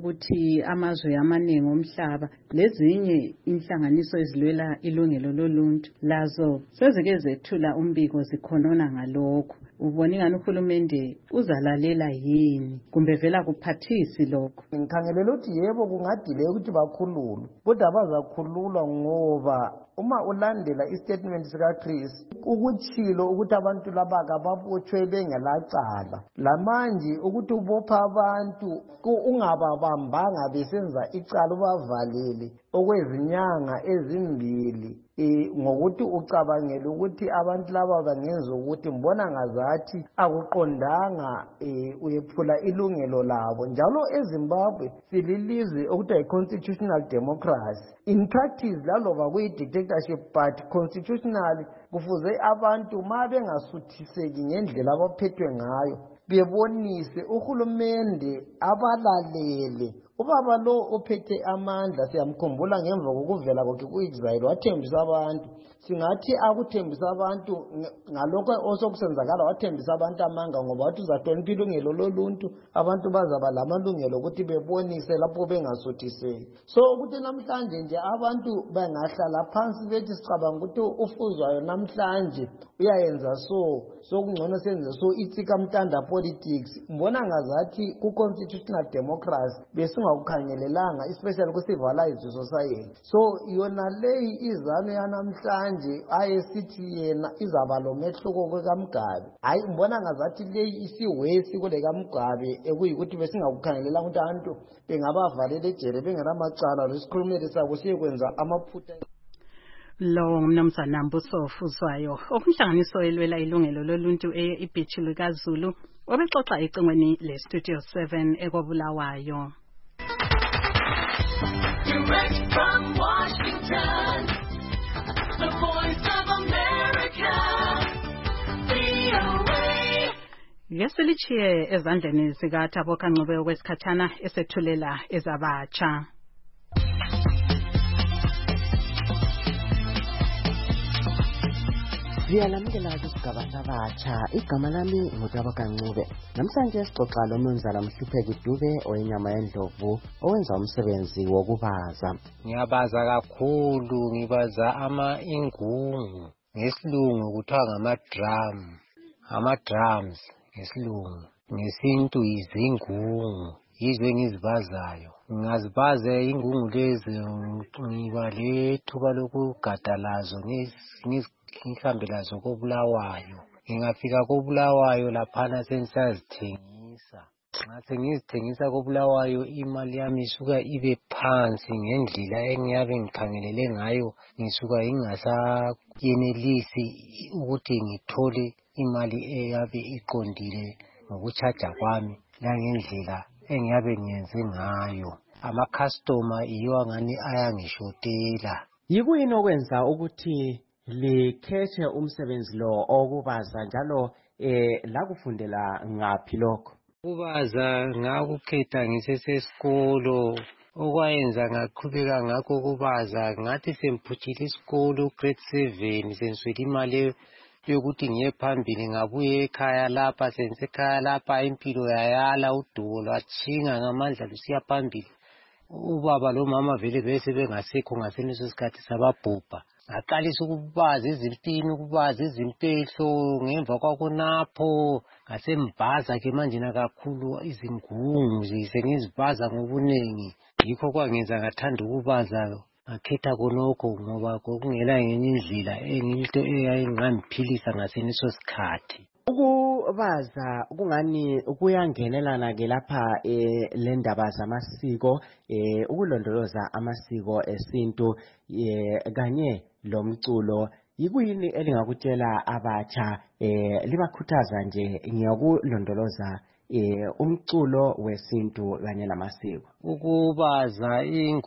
ukuthi amazwe amaningi omhlaba lezinye inhlanganiso ezilwela ilungelo loluntu lazo sezike zethula umbiko zikhonona ngalokho. Ubona ingani uhulumende uzalalela yini kumbe vela kuphathisi lokho? Ngikhangelela ukuthi yebo kungadile ukuthi bakhululwe, kodwa bazakhululwa ngoba uma ulandela istatement sika-Chris ukutshilo ukuthi abantu laba kababotshwe bengelacala. Lamanje ukuthi ubopha abantu ungababambanga besenza icala ubavalele okwezinyanga ezimbili ngokuthi ucabangela ukuthi abantu laba bangenza ukuthi mbona ngazathi akuqondanga uyephula ilungelo labo. Njalo eZimbabwe sililizwe okuthiwa i-constitutional democracy. In practice laloba kuyi-dictatorship but constitutionally kufuze abantu ma bengasuthiseki ngendlela abaphethwe ngayo bebonise uhulumende abalalele. Ubaba lo ophethe amandla siyamkhumbula ngemva kokuvela kwakhe ku-exile wathembisa abantu. Singathi akuthembisa abantu ngalokho osokusenzakala wathembisa abantu amanga ngoba wathi uzahlonipha ilungelo loluntu, abantu bazaba lamalungelo ukuthi bebonise lapho bengasuthiseki. So ukuthi namhlanje nje abantu bangahlala phansi bethi sicabanga ukuthi ufuzwayo namhlanje uyayenza so kungcono senze so itsika mtanda politics. Mbona ngazathi ku-constitutional democracy besingakukhangelelanga especially ku-civilized society. So yona leyi izano yanamhlanje ayesithi yena izaba lo mehluko kwekaMgabe. Hayi mbona ngazathi leyi isiwesi kule kaMgabe ekuyikuthi besingakukhangelelanga ukuthi abantu bengabavalela ejele bengenamacala lesikhulumeli sabo siyekwenza amaphutha. Lo mnumzana Mbuso Fuzwayo okunhlanganiso elwela ilungelo loluntu eBhithi likaZulu obexoxa ecingweni leStudio 7 ekobulawayo. Direct from Washington, the Voice of America, VOA. Yesilichiye ezandleni zikaThabo Kancube okwesikhathana esethulela ezabatsha. Siyalamukela kusigaba sabatsha. Igama lami nguThabo Kancube. Namhlanje sixoxa loMnumzana Mhlupheki Dube oyenyama yendlovu owenza umsebenzi wokubaza. Ngiyabaza kakhulu, ngibaza ingungu ngesilungu kuthiwa ama-drums ngesilungu, ngesintu izingungu yizo engizibazayo. Ngazibaze ingungu lezi ngiba lethuba lokugada lazo ngihambe lazo koBulawayo. Ngingafika koBulawayo laphana sensazithengisa. Nxa sengizithengisa koBulawayo imali yami isuka ibe phansi ngendlela engiyabe ngikhangelele ngayo. Ngisuka ingasayenelisi ukuthi ngithole imali eyabe iqondile ngokutshaja kwami langendlela engiyabe ngiyenze ngayo. Ama-customer yiwo ngani ayangishotela. Yikuyini okwenza ukuthi likhethe umsebenzi lo okubaza njalo lakufundela ngaphi lokho? Ukubaza ngakukhetha ngisesesikolo. Okwayenza ngaqhubeka ngakho ukubaza ngathi semphutshile isikolo grade 7 senswela imali yokuthi ngiye phambili ngabuye ekhaya lapha. Sensekhaya lapha impilo yayala, udubo lwatshinga ngamandla lusiya phambili. Ubaba lomama vele bese bengasekho ngaseneso sikhathi sababhubha. Ngaqalisa ukubaza izimpini, ukubaza izimpehlo. Ngemva kwakhonapho ngasembaza ke manje kakhulu izingungu sengizibaza ngobunengi. Yikho kwangenza ngathanda ukubaza, ngakhetha khonokho ngoba kokungela ngenye indlela into eyayingamphilisa ngaseneso sikhathi. Ukubaza kungani kuyangenelana ke lapha le ndaba zamasiko, ukulondoloza amasiko esintu kanye lomculo. Yikuyini elingakutshela abatsha libakhuthaza nje ngokulondoloza umculo wesintu kanye namasiko? Ukubaza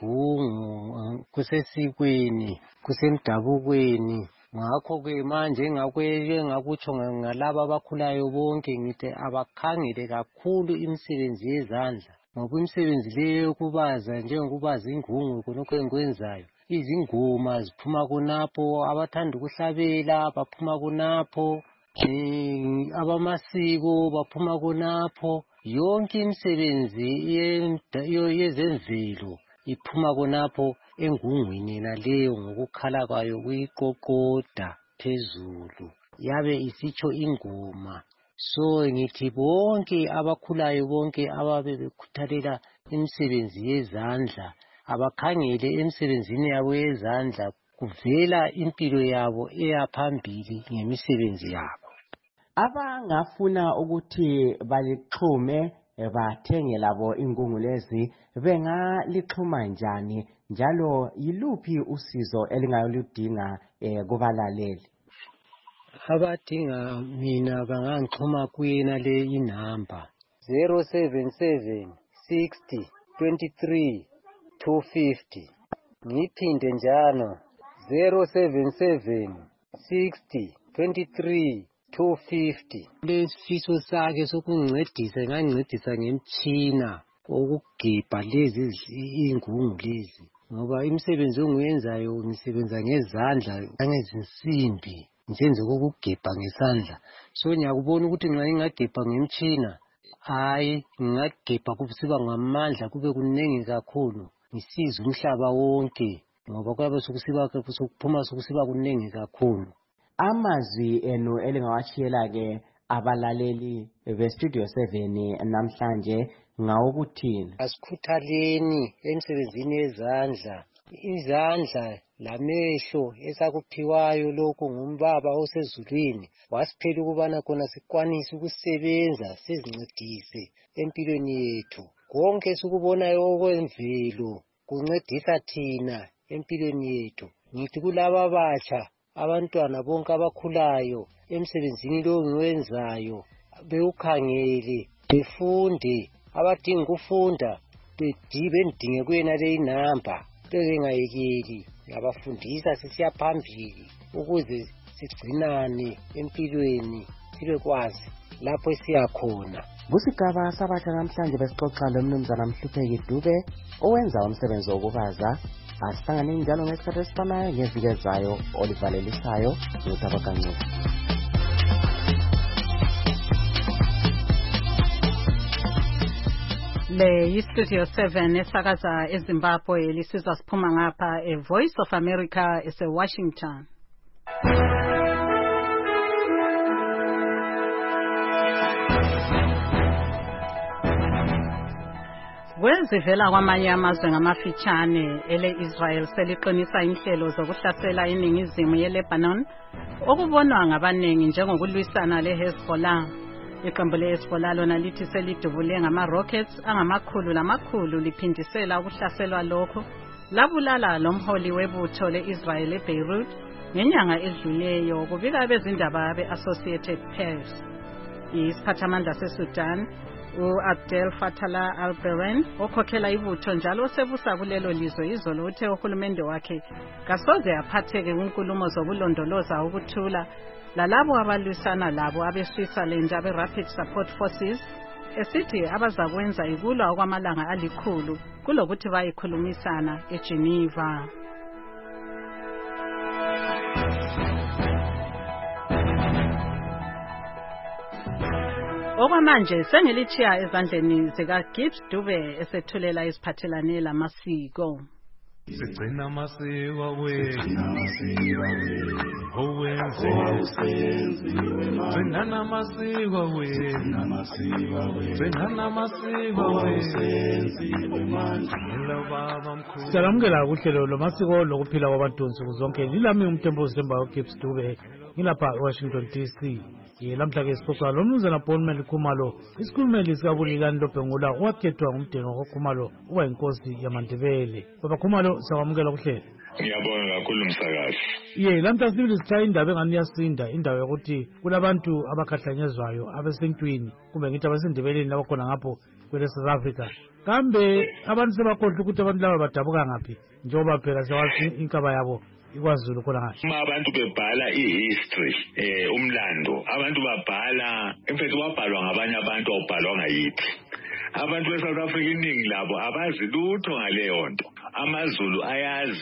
ingungu kusesikweni, kusemdabukweni. Ngakho-ke manje engakutsho ngalaba abakhulayo bonke ngithi abakhangele kakhulu imisebenzi yezandla, ngoba imisebenzi leyo yokubaza njengokubaza ingungu khonokho engikwenzayo, izingoma ziphuma khonapho, abathanda ukuhlabela baphuma khonapho. abamasiko baphuma konapho, yonke imisebenzi yezemvelo iphuma konapho engungwini naleyo ngokukhala kwayo kuyiqoqoda phezulu yabe isitsho ingoma. So ngithi bonke abakhulayo bonke ababe bekhuthalela imisebenzi yezandla abakhangele emsebenzini yabo yezandla kuvela impilo yabo eyaphambili ngemisebenzi yabo. Abangafuna ukuthi balixhume bathenge labo ingungu lezi bengalixhuma njani njalo yiluphi usizo elingayoludinga kubalaleli? Abadinga mina bangangixhuma kuyena le inamba 077 60 23 250. Ngiphinde njalo 077 60 23 250. Lesifiso sakhe sokuncedisa engancedisa ngemtshina okugebha lezi ingungu lezi, ngoba imisebenzi onguyenzayo ngisebenza ngezandla angezinsimbi njenze kokugebha ngesandla. So ngiyakubona ukuthi nxa ngingagebha ngemtshina hayi ngingagebha kusiba ngamandla kube kuningi kakhulu ngisiza umhlaba wonke, ngoba kwabe sokuphuma sokusiba kuningi kakhulu. Amazwi enu elingawashiyela-ke abalaleli beStudio 7 namhlanje ngawokuthini? Asikhuthaleni emsebenzini yezandla. Izandla lamehlo esakuphiwayo lokhu ngumbaba osezulwini wasiphela ukubana khona sikwanise ukusebenza sizincedise empilweni yethu. Konke sikubonayo okwemvelo kuncedisa thina empilweni yethu. Ngithi kulaba abatsha abantwana bonke abakhulayo emsebenzini lo ngiwenzayo bewukhangele befunde, abadinga ukufunda bendinge kuyena le inamba bengayekeli. Ngiyabafundisa sisiya phambili ukuze sigcinane empilweni sibekwazi lapho esiya khona. Kusigaba sabatsha namhlanje besixoxa lomnumzana Mhlupheki Dube owenza umsebenzi wokubaza. Asihlangane njalo ngesikhathi esifanayo ngeviki ezayo olivalelisayo noTabakancuba. Le yiStudio 7 esakaza eZimbabwe lisizwa siphuma ngapha Voice of America ese-Washington. Kwezivela kwamanye amazwe ngamafitshane ele-Israel seliqinisa inhlelo zokuhlasela iningizimu ye-Lebanon okubonwa ngabaningi njengokulwisana le-Hezbollah. Iqembu le-Hezbollah lona lithi selidubule ngama-rockets angamakhulu lamakhulu liphindisela ukuhlaselwa lokho labulala lomholi webutho le-Israel eBeirut ngenyanga edluleyo, kubika bezindaba be-Associated Press. Isiphathamandla seSudan u-Abdel Fattah al-Burhan okhokhela ibutho njalo osebusa kulelo lizwe izolo uthe uhulumende wakhe kasoze aphatheke kunkulumo zokulondoloza ukuthula lalabo abalwisana labo abe-Switzerland abe-Rapid Support Forces, esithi abazakwenza ikulwa okwamalanga 100 kulokuthi bayikhulumisana eGeneva. Okwamanje sengilitshiya ezandleni zikaGibbs Dube esethulela isiphathelane lamasiko. Sigcina amasiko wethu owenze gcinana amasiko wethu gcinana amasiko wethu. Siyalamukela kuhlelo lomasiko lokuphila kwabantu nsuku zonke. Lilami umthembuzi Themba Gibbs Dube ngilapha eWashington DC. Lamhla-ke sixoxa lomnumzana Bonman Khumalo, isikhulumeli sikabulilani Lobhengula owakhethwa ngumdengo kaKhumalo uba yinkosi yamaNdebele. Baba Khumalo, siyamukela kuhlelo. Ngiyabonga kakhulu msakazi. Lamhla sibili sithaya indaba engani iyasinda, indaba yokuthi kulabantu abakhahlanyezwayo abesentwini kumbe ngithi abasendebeleni abakhona ngapho kwele South Africa. Kambe abantu sebakhohlwa ukuthi abantu laba badabuka ngaphi njengoba phela sewazi inkaba yabo iKwaZulu khona ngapha. Uma abantu bebhala ihistory umlando, abantu babhala emfethu wabhalwa ngabanye abantu awubhalwanga yithi. Abantu beSouth Africa iningi labo abazi lutho ngaleyo nto. AmaZulu ayazi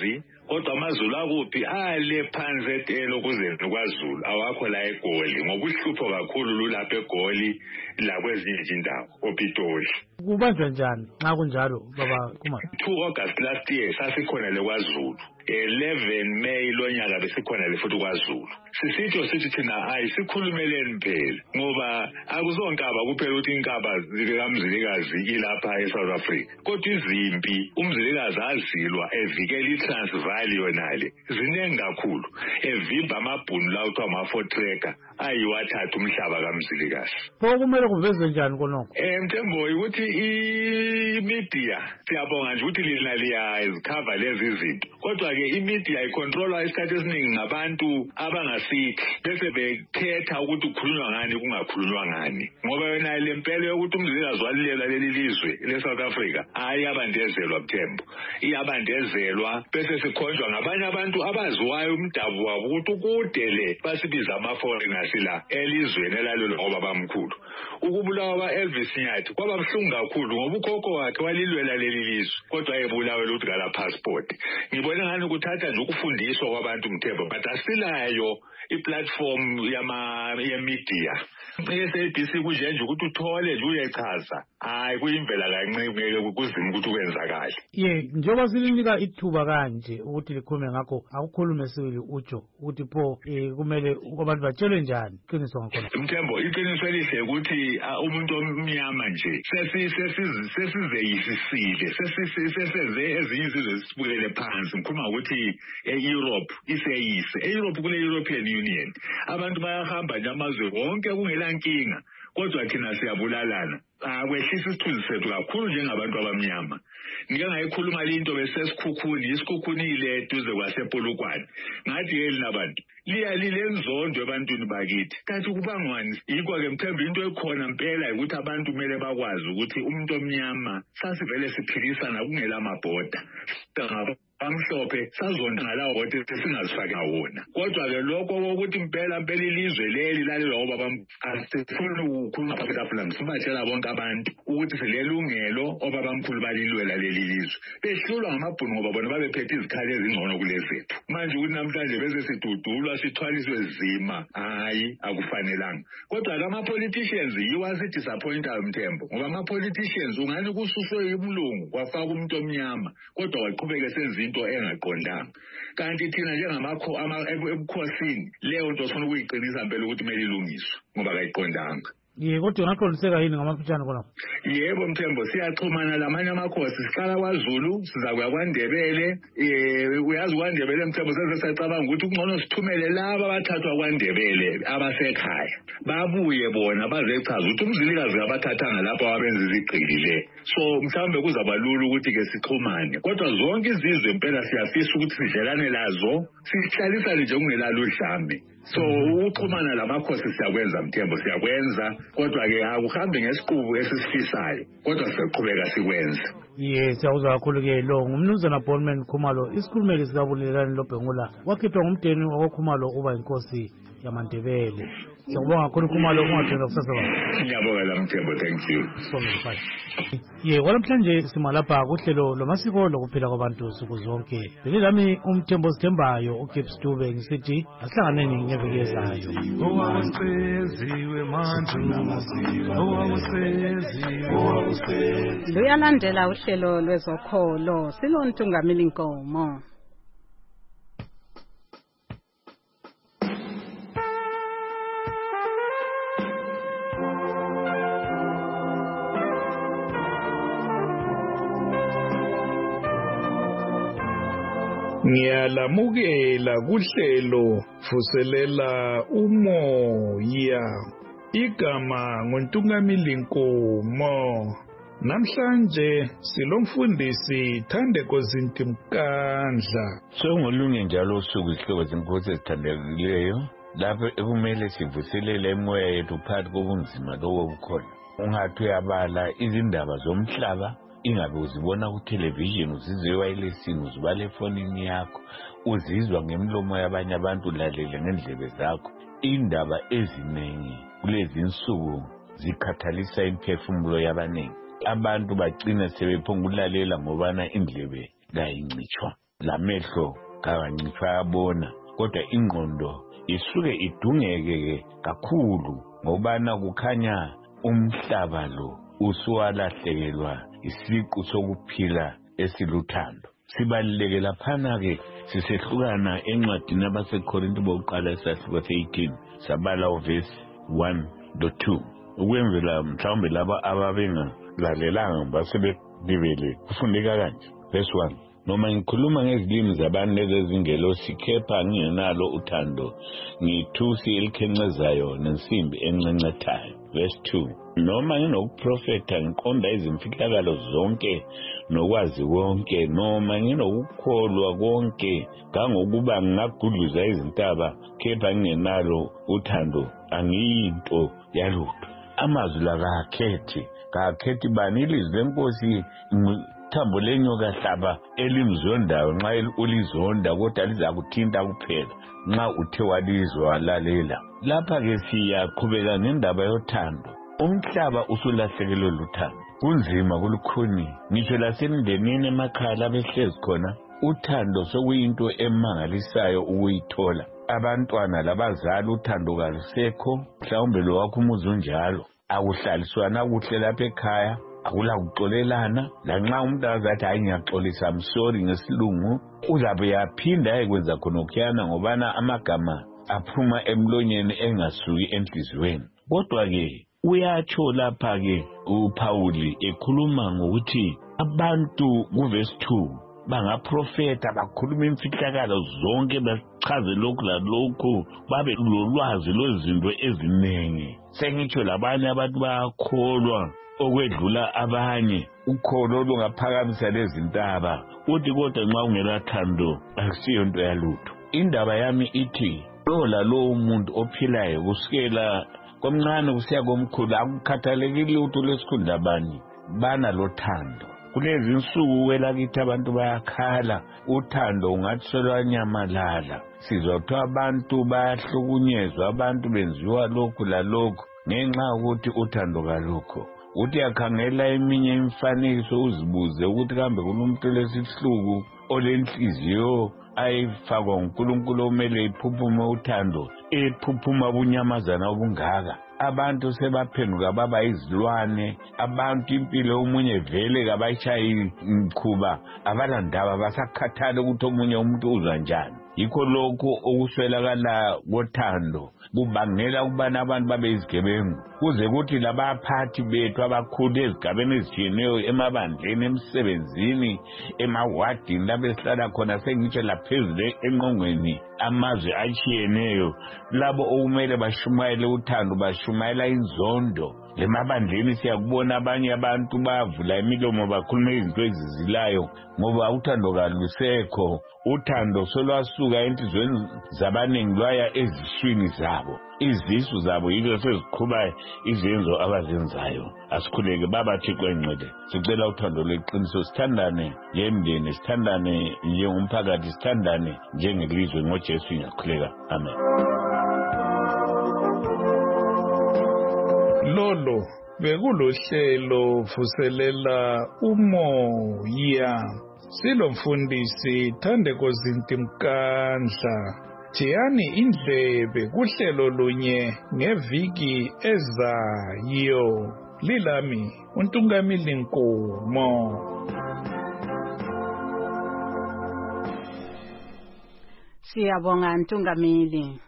kodwa amazulu akuphi ale phansi elokuzeni kwaZulu awakho la eGoli ngoba uhlupho kakhulu lulapha eGoli la kwezinye izindawo oPitoli. Kubanjwa njani nxa kunjalo baba Khumalo? 2 August last year sasikhona le kwaZulu. 11 May lonyaka besikhona le futhi kwaZulu. Sisitsho sithi thina ayisikhulumeleni phela ngoba akuzonkaba kuphela ukuthi inkaba zikaMzilikazi ilapha eSouth Africa. Kodwa izimpi uMzilikazi azilwa evikela iTransvaal yonale zinengi kakhulu evimba amabhunu la kuthiwa ama-Voortrekker ayiwathatha umhlaba kaMzilikazi. Pho kumele kuvezwe njani konoko? Mthembo ukuthi imedia siyabonga nje ukuthi lina liyazikhava lezi zinto. Kodwa ke imedia icontrolwa isikhathi esiningi ngabantu abangasithi bese bekhetha ukuthi kukhulunywa ngani kungakhulunywa ngani. Ngoba yona le mpela yokuthi uMzilikazi walilela leli lizwe le-South Africa ayabandezelwa Mthembo. Iyabandezelwa bese sikhonjwa ngabanye abantu abaziwayo umdabu wabo ukuthi ukude le basibiza ama-foreigners la elizweni elalelo ngoba bamkhulu. Ukubulawa kwa-Elvis Nyathi kwaba buhlungu kakhulu ngoba ukhokho wakhe walilwela leli lizwe kodwa ebulawe ukuthi kala passport. Ngibona ngani ukuthatha nje ukufundiswa kwabantu Mthembo but asilayo iplatform yemedia. SABC kunjenje ukuthi uthole nje uyechaza hayi kuyimvela kancane kuzima ukuthi kwenzakala. Njengoba silinika ithuba kanje ukuthi likhulume ngakho akukhulume sibili utsho ukuthi pho kumele abantu batshelwe njani iqiniso ngakhona. Mthembo iqiniso elihle ukuthi umuntu omnyama nje sesizeyisisile seseze ezinye izizwe zisibukele phansi. Ngikhuluma ukuthi eEurope iseyise eEurope kule European Union abantu bayahamba nje amazwe wonke kungela nkinga kodwa thina siyabulalana. Kwehlisa isithunzi sethu kakhulu njengabantu abamnyama. Ngike ngayikhuluma into besesikhukhuni isikhukhunile duze kwasePolokwane ngathi yeli nabantu lilenzondo ebantwini bakithi kanti kubangwani yikho ke Mthembu into ekhona impela ukuthi abantu kumele bakwazi ukuthi umuntu omnyama sasivele siphilisana kungela amabhoda amhlophe sazonda ngalawo kodwa singazifaki ngawona. Kodwa ke lokho ukuthi impela ilizwe leli lalelo ngoba asifuni ukukhuluma phakathi sibatshela bonke abantu ukuthi silelungelo obabamkhulu balilwela leli lizwe behlulwa ngamabhunu ngoba bona babephethe izikhali ezingcono kulezethu. Manje ukuthi namhlanje bese sidudulwa sithwaliswe zima hayi akufanelanga. Kodwa ama-politicians yiwo asidisappointayo Mthembo ngoba ama-politicians ungani kususwe umlungu kwafaka umuntu omnyama kodwa waqhubeka esenza into engaqondanga. Kanti thina ebukhosini leyo nto sifuna ukuyiqinisa impela ukuthi kumele ilungiswe ngoba kayiqondanga. Kodwa ungaqondiseka yini ngamafitshane khona? Yebo Mthembo siyaxhumana lamanye amakhosi sihlala kwaZulu siza kuya kwaNdebele. Uyazi kwaNdebele Mthembo sesicabanga ukuthi kungcono sithumele laba abathathwa kwaNdebele abasekhaya babuye bona bazechaza ukuthi uMzilikazi abathathanga lapho abenza izigqili. So mhlawumbe kuzaba lula ukuthi ke sixhumane kodwa zonke izizwe impela siyafisa ukuthi sidlelane lazo sihlalisane nje kungelalo udlame. So ukuxhumana lamakhosi siyakwenza Mthembo siyakwenza kodwa ke akuhambe ngesiqubu esisifisayo kodwa siqhubeka sikwenza. Siyawuzwa kakhulu ke lo ngumnumzana Bonman Khumalo isikhulumeli sikabulelani loBhengula wakhethwa ngumdeni wakoKhumalo uba inkosi yamaNdebele. Siyabonga kakhulu Khumalo ungathenga kusasa baba. Ngiyabonga la Mthembo, thank you. Kwalamhlanje simalapha kuhlelo lomasiko lokuphila kwabantu nsuku zonke. Belilami uMthembo Sithembayo uGibbs Dube ngisithi asihlanganeni ngeviki ezayo. Luyalandela uhlelo lwezokholo silontungamili Nkomo. Ngiyalamukela kuhlelo vuselela umoya. Igama nguntungamili Nkomo. Namhlanje silomfundisi Thandeko Zinti Mkandla. Sengolunye njalo usuku isihloko zenkosi ezithandekileyo lapho ekumele sivuselele emoya yethu phakathi kobunzima lobukhona. Ungathi uyabala izindaba zomhlaba ingabe uzibona ku television uzizwe wayilesini uzibale efonini yakho uzizwa ngemlomo yabanye abantu lalela ngendlebe zakho. Indaba eziningi kulezi insuku zikhathalisa imphefumulo yabanengi. Abantu bagcina sebephongulalela ngobana indlebe kayincitshwa lamehlo kabancitshwa yabona kodwa ingqondo isuke idungeke kakhulu ngobana kukhanya umhlaba lo usuwalahlekelwa isiqu sokuphila esiluthando. Sibaluleke laphana-ke sisehlukana encwadini abaseKorinto bokuqala isahluko se-18 sabala uvesi 1-2 ukwenzela mhlawumbe laba ababengalalelanga basebelibele kufundeka kanje. Verse 1, noma ngikhuluma ngezilimi zabantu lezezingelosi kepha ngingenalo uthando ngithusi elikhencezayo nensimbi encencethayo. Verse 2, noma nginokuprofetha ngiqonda izimfihlakalo zonke nokwazi konke, noma nginokukholwa konke kangokuba ngingagudluza izintaba kepha ngingenalo uthando angiyinto yalutho. Amazwi la kakhethi bani. Ilizwi lenkosi thambo lenyoka hlaba elimzondayo nxa ulizonda kodwa lizakuthinta kuphela nxa uthe walizwa walalela. Lapha-ke siyaqhubeka ngendaba yothando. Umhlaba usulahlekelwe luthando, kunzima kulukhuni. Ngitsho lasemndenini emakhaya labehlezi khona uthando sokuyinto emangalisayo ukuyithola. Abantwana labazali uthando kalusekho. Mhlawumbe lo wakho umuzi unjalo, akuhlaliswana kuhle lapha ekhaya, akula kuxolelana. Lanxa umuntu azathi hayi ngiyaxolisa, I'm sorry ngesilungu, uzabe yaphinda ayekwenza khonokuyana ngobana amagama aphuma emlonyeni engasuki enhliziyweni. Kodwa-ke uyatsho lapha-ke uPawuli ekhuluma ngokuthi abantu kuvesi 2 bangaprofeta, bakhuluma imfihlakalo zonke, bachaze lokhu lalokhu, babe lolwazi lwezinto eziningi. Sengitsho labanye abantu bayakholwa okwedlula abanye, ukholo olungaphakamisa lezintaba. Uthi kodwa nxa ungelathando akusiyo nto yalutho. Indaba yami ithi lowo muntu ophilayo kusukela komncane kusiya komkhulu, akukhathalekile lutho lwesikhundla bani, banalothando. Kulezi insuku kwelakithi abantu bayakhala, uthando ungathi selwanyamalala. Sizotha abantu bayahlukunyezwa, abantu benziwa lokhu lalokhu ngenxa yokuthi uthando kalukho. Uthi akhangela eminye imifanekiso uzibuze ukuthi kambe kunomuntu lesihluku olenhliziyo ayifakwa uNkulunkulu omele iphuphume uthando, ephuphuma bunyamazana obungaka. Abantu sebaphenduka baba izilwane, abantu impilo omunye vele kabayishayi mkhuba, abalandaba basakhathala ukuthi omunye umuntu uzwa njani. Yikho lokho okuswelakala kothando kubangela ukubana abantu babe izigebengu, kuze kuthi labaphathi bethu abakhulu ezigabeni ezitshiyeneyo, emabandleni, emsebenzini, emawadini lapho esihlala khona, sengitsho laphezulu enqongweni amazwe atshiyeneyo, labo okumele bashumayele uthando bashumayela inzondo. Lemabandleni siyakubona abanye abantu bavula imilomo bakhuluma izinto ezizilayo ngoba uthando kalusekho. Uthando solwasuka enhlizweni zabaningi lwaya eziswini zabo, izisu zabo yizo seziqhuba izenzo abazenzayo. Asikhuleke baba Thixo engcwele, sicela uthando lweqiniso, sithandane ngemndeni, sithandane njengomphakathi, sithandane njengelizwe ngoJesu ngiyakhuleka, amen. Lolo bekulohlelo vuselela umoya. Silomfundisi Thandeko Zinti Mkandla. Thiyani indlebe kuhlelo lunye ngeviki ezayo. Lilami uNtungamili Nkomo. Siyabonga Ntungamili.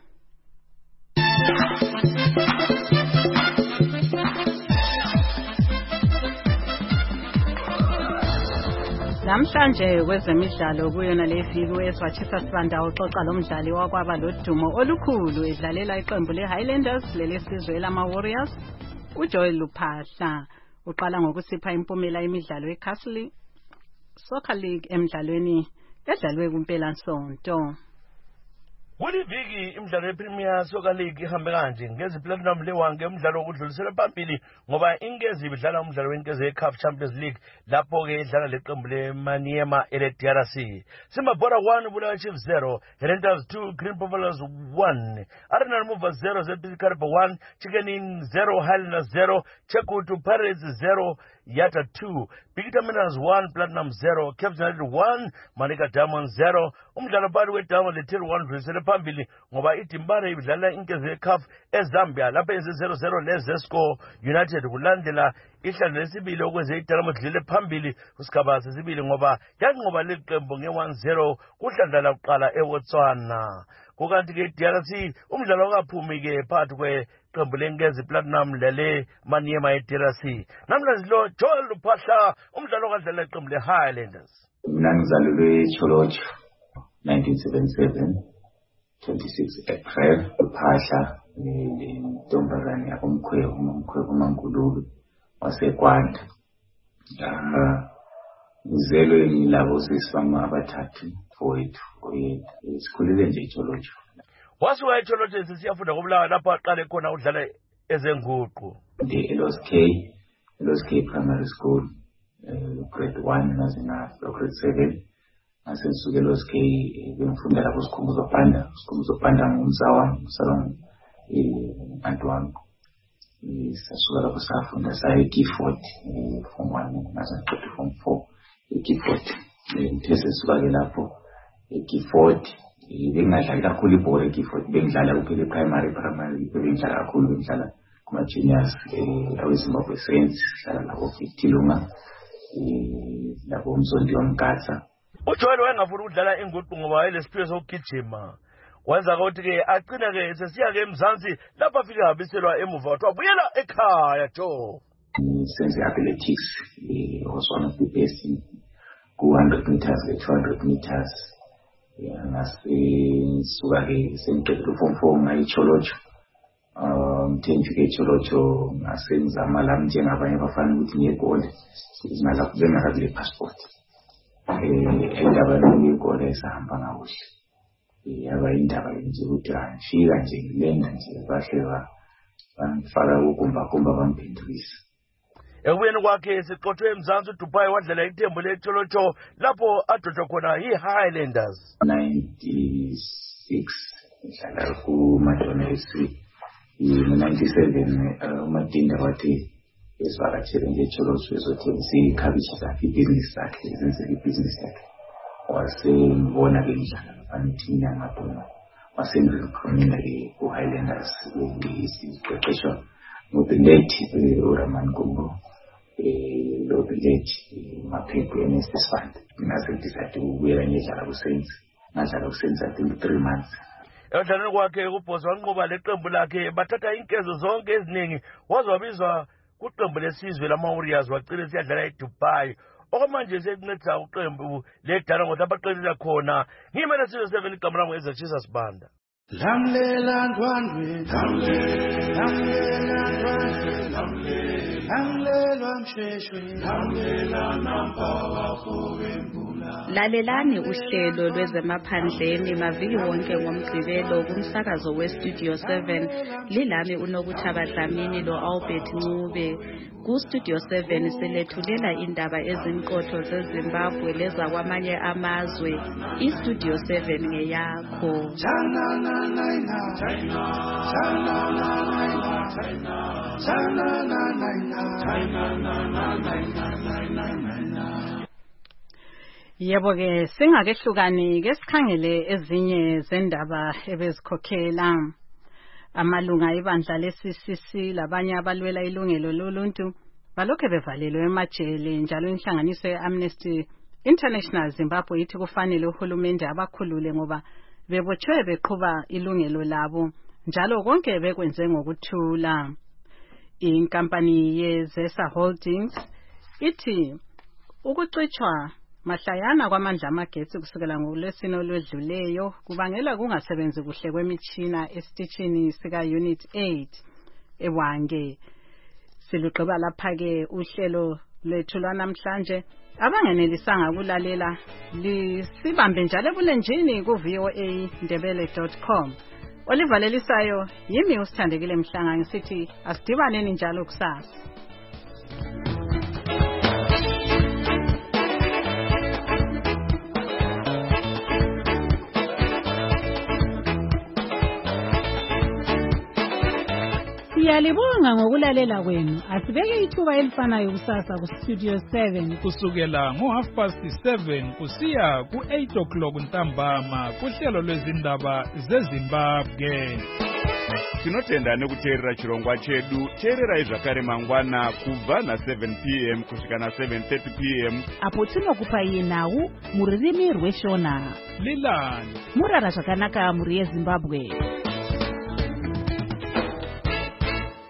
Namhlanje kwezemidlalo kuyona leviki wezwatshisa sibanda uxoxa lomdlali wakwaba lodumo olukhulu edlalela iqembu leHighlanders lelesizwe lama-Warriors, uJoel Luphahla. Uqala ngokusipha impumela imidlalo eCastle Soccer League emidlalweni edlalwe kuMpelasonto. Kuliviki imidlalo yePremier Soccer League ihambe kanje ngeziplatinum lewange umdlalo wokudlulisela phambili ngoba inkezi idlala umdlalo wenkezi yeCAF Champions League lapho ke idlala leqembu leManiema ele-DRC. Simba Bora 1 Bulawayo Chiefs 0, Highlanders 2 Green Buffaloes 1, Arsenal Movers 0 ZB Caribou 1, Chicken Inn 0 Highlanders 0, Chekutu Pirates 0 Yata 2, Big Terminals 1 Platinum 0, Cape United 1 Manika Diamonds 0, umdlalo phakathi kweDynamo leTier-1 udlulisele phambili ngoba iDimbane ibidlala inkezi yeCAF eZambia lapha yenze 0-0 leZesco United kulandela ihlalo lesibili okwenze iDynamo idlule phambili kusigaba sesibili ngoba yanqoba leqembu nge-1-0 kuhlandla lokuqala eBotswana. Kukanti ke DRC umdlalo kaphumi-ke phakathi kweqembu lenkezi Platinum lele Maniema eDRC. Namhlanje lo Joel Luphahla umdlalo kadlala iqembu leHighlanders. Mina ngizalelwe eCholocho 1977 26 April Luphahla intombazane yakomkhwebu uMaNkulubi waseKwanda. Ngizelwe ngilabo sisifama abathathu fowethu oyedwa sikhulile nje eCholocho. Wasuka eCholocho sesiyafunda koBulawayo lapho aqale khona udlala ezenguqu. The LOSK Primary School grade 1 nazinga grade 7 asisuke LOSK bengifunda lapho sikhumbuzo panda ngumsawami Antwami. Sasuka lapho safunda saye Gifford form 1 nasanqoqa form 4 eGifford. Ngithe suka ke lapho eGifford bengadlali kakhulu ibhola eGifford, bengidlala kuphela primary bengidlala kakhulu bengidlala kuma juniors aweZimbabwe Saints, dlala lapho Tilunga lapho umzondi womgatsa. uJoel wayengafuna ukudlala inguqu ngoba wayelesiphiwo sokugijima. Wenza ukuthi ke agcina ke sesiya ke eMzansi lapho afike habiselwa emuva wathi wabuyela ekhaya Joe. Senze athletics was one of the best in 200 meters, 200 meters. Ngasuka ke sengiqedile form 4 ngayiCholocho. Ngithenjike eCholocho ngasenzama lami njengabanye abafana ukuthi ngiyegoli ngizimala njengakabi le passport. Indaba yegoli esahamba ngakuhle. Yaba indaba nje ukuthi angifika nje ngilenda nje bahle bangifaka ukumba bamphendulisa. Ekubuyeni kwakhe siqothwe eMzansi uDubai wadlala iThembu leCholocho lapho adodwa khona iHighlanders. 96 ngihlala kuMadonna FC. 97 uMadinda wathi esivakatshele nje eCholocho ezothengisa ikhabishi zakhe, ibhizinisi yakhe, ezenzela ibhizinisi yakhe. Wasengibona ke njalo anithi nyamadona. Wasengikhonela ke kuHighlanders isiqeqesho ngobeleti uRaman Gumbo. Lo beleti maphepho eNSS Fund. Ngase decide ukubuyela ngidlala kuSaints. Ngadlala kuSaints I think 3 months. Edlaleni kwakhe kuBhosa wanqoba leqembu lakhe bathatha inkezo zonke eziningi wazwabizwa kuqembu lesizwe lama-Warriors wagcina siyadlala eDubai. Okwamanje sekuncedisa uqembu leDynamo ngokuthi abaqelela khona. Ngimele sizwe 7 igama lami eZachisa Sibanda. Lamlela ndwandwe lamlela msheshwe lamlela nampawa kobembula. Lalelani uhlelo lwezemaphandleni maviki wonke ngomgqibelo kumsakazo weStudio 7 lilami uNokuthaba Dlamini lo Albert Ncube. KuStudio 7 silethulela indaba ezimqotho zeZimbabwe leza kwamanye amazwe. iStudio 7 ngeyakho. Yebo ke singakehlukani ke sikhangele ezinye zendaba ebezikhokhela amalunga ebandla leCCC labanye abalwela ilungelo loluntu balokho bevalelwe emajele njalo inhlanganiso yeAmnesty International Zimbabwe ithi kufanele uhulumende abakhulule ngoba bebotshwe beqhuba ilungelo labo njalo konke bekwenze ngokuthula. Inkampani yeZesa Holdings ithi ukucitshwa mahlayana kwamandla amagetsi kusukela ngoLwesine olwedluleyo kubangela kungasebenzi kuhle kwemitshina esitishini sika Unit 8 eWange. Siluqeba lapha ke uhlelo lethu lwanamhlanje abangenelisanga kulalela lisibambe njalo ebulenjini ku voa.ndebele.com. Olivalelisayo yimi usithandekile Mhlanga ngisithi asidibaneni njalo kusasa. Siyalibonga ngokulalela kwenu. Asibeke ithuba elifanayo kusasa ku-Studio 7 kusukela ngo7:30 kusiya ku8 ntambama kuhlelo lwezindaba zeZimbabwe. Tinotenda nekuteerera chirongwa chedu. Teererai zvakare mangwana kubva na7 p.m. kusvika na7:30 p.m. apo tinokupai nhau mururimi rweshona. Lilani murara zvakanaka muri yeZimbabwe.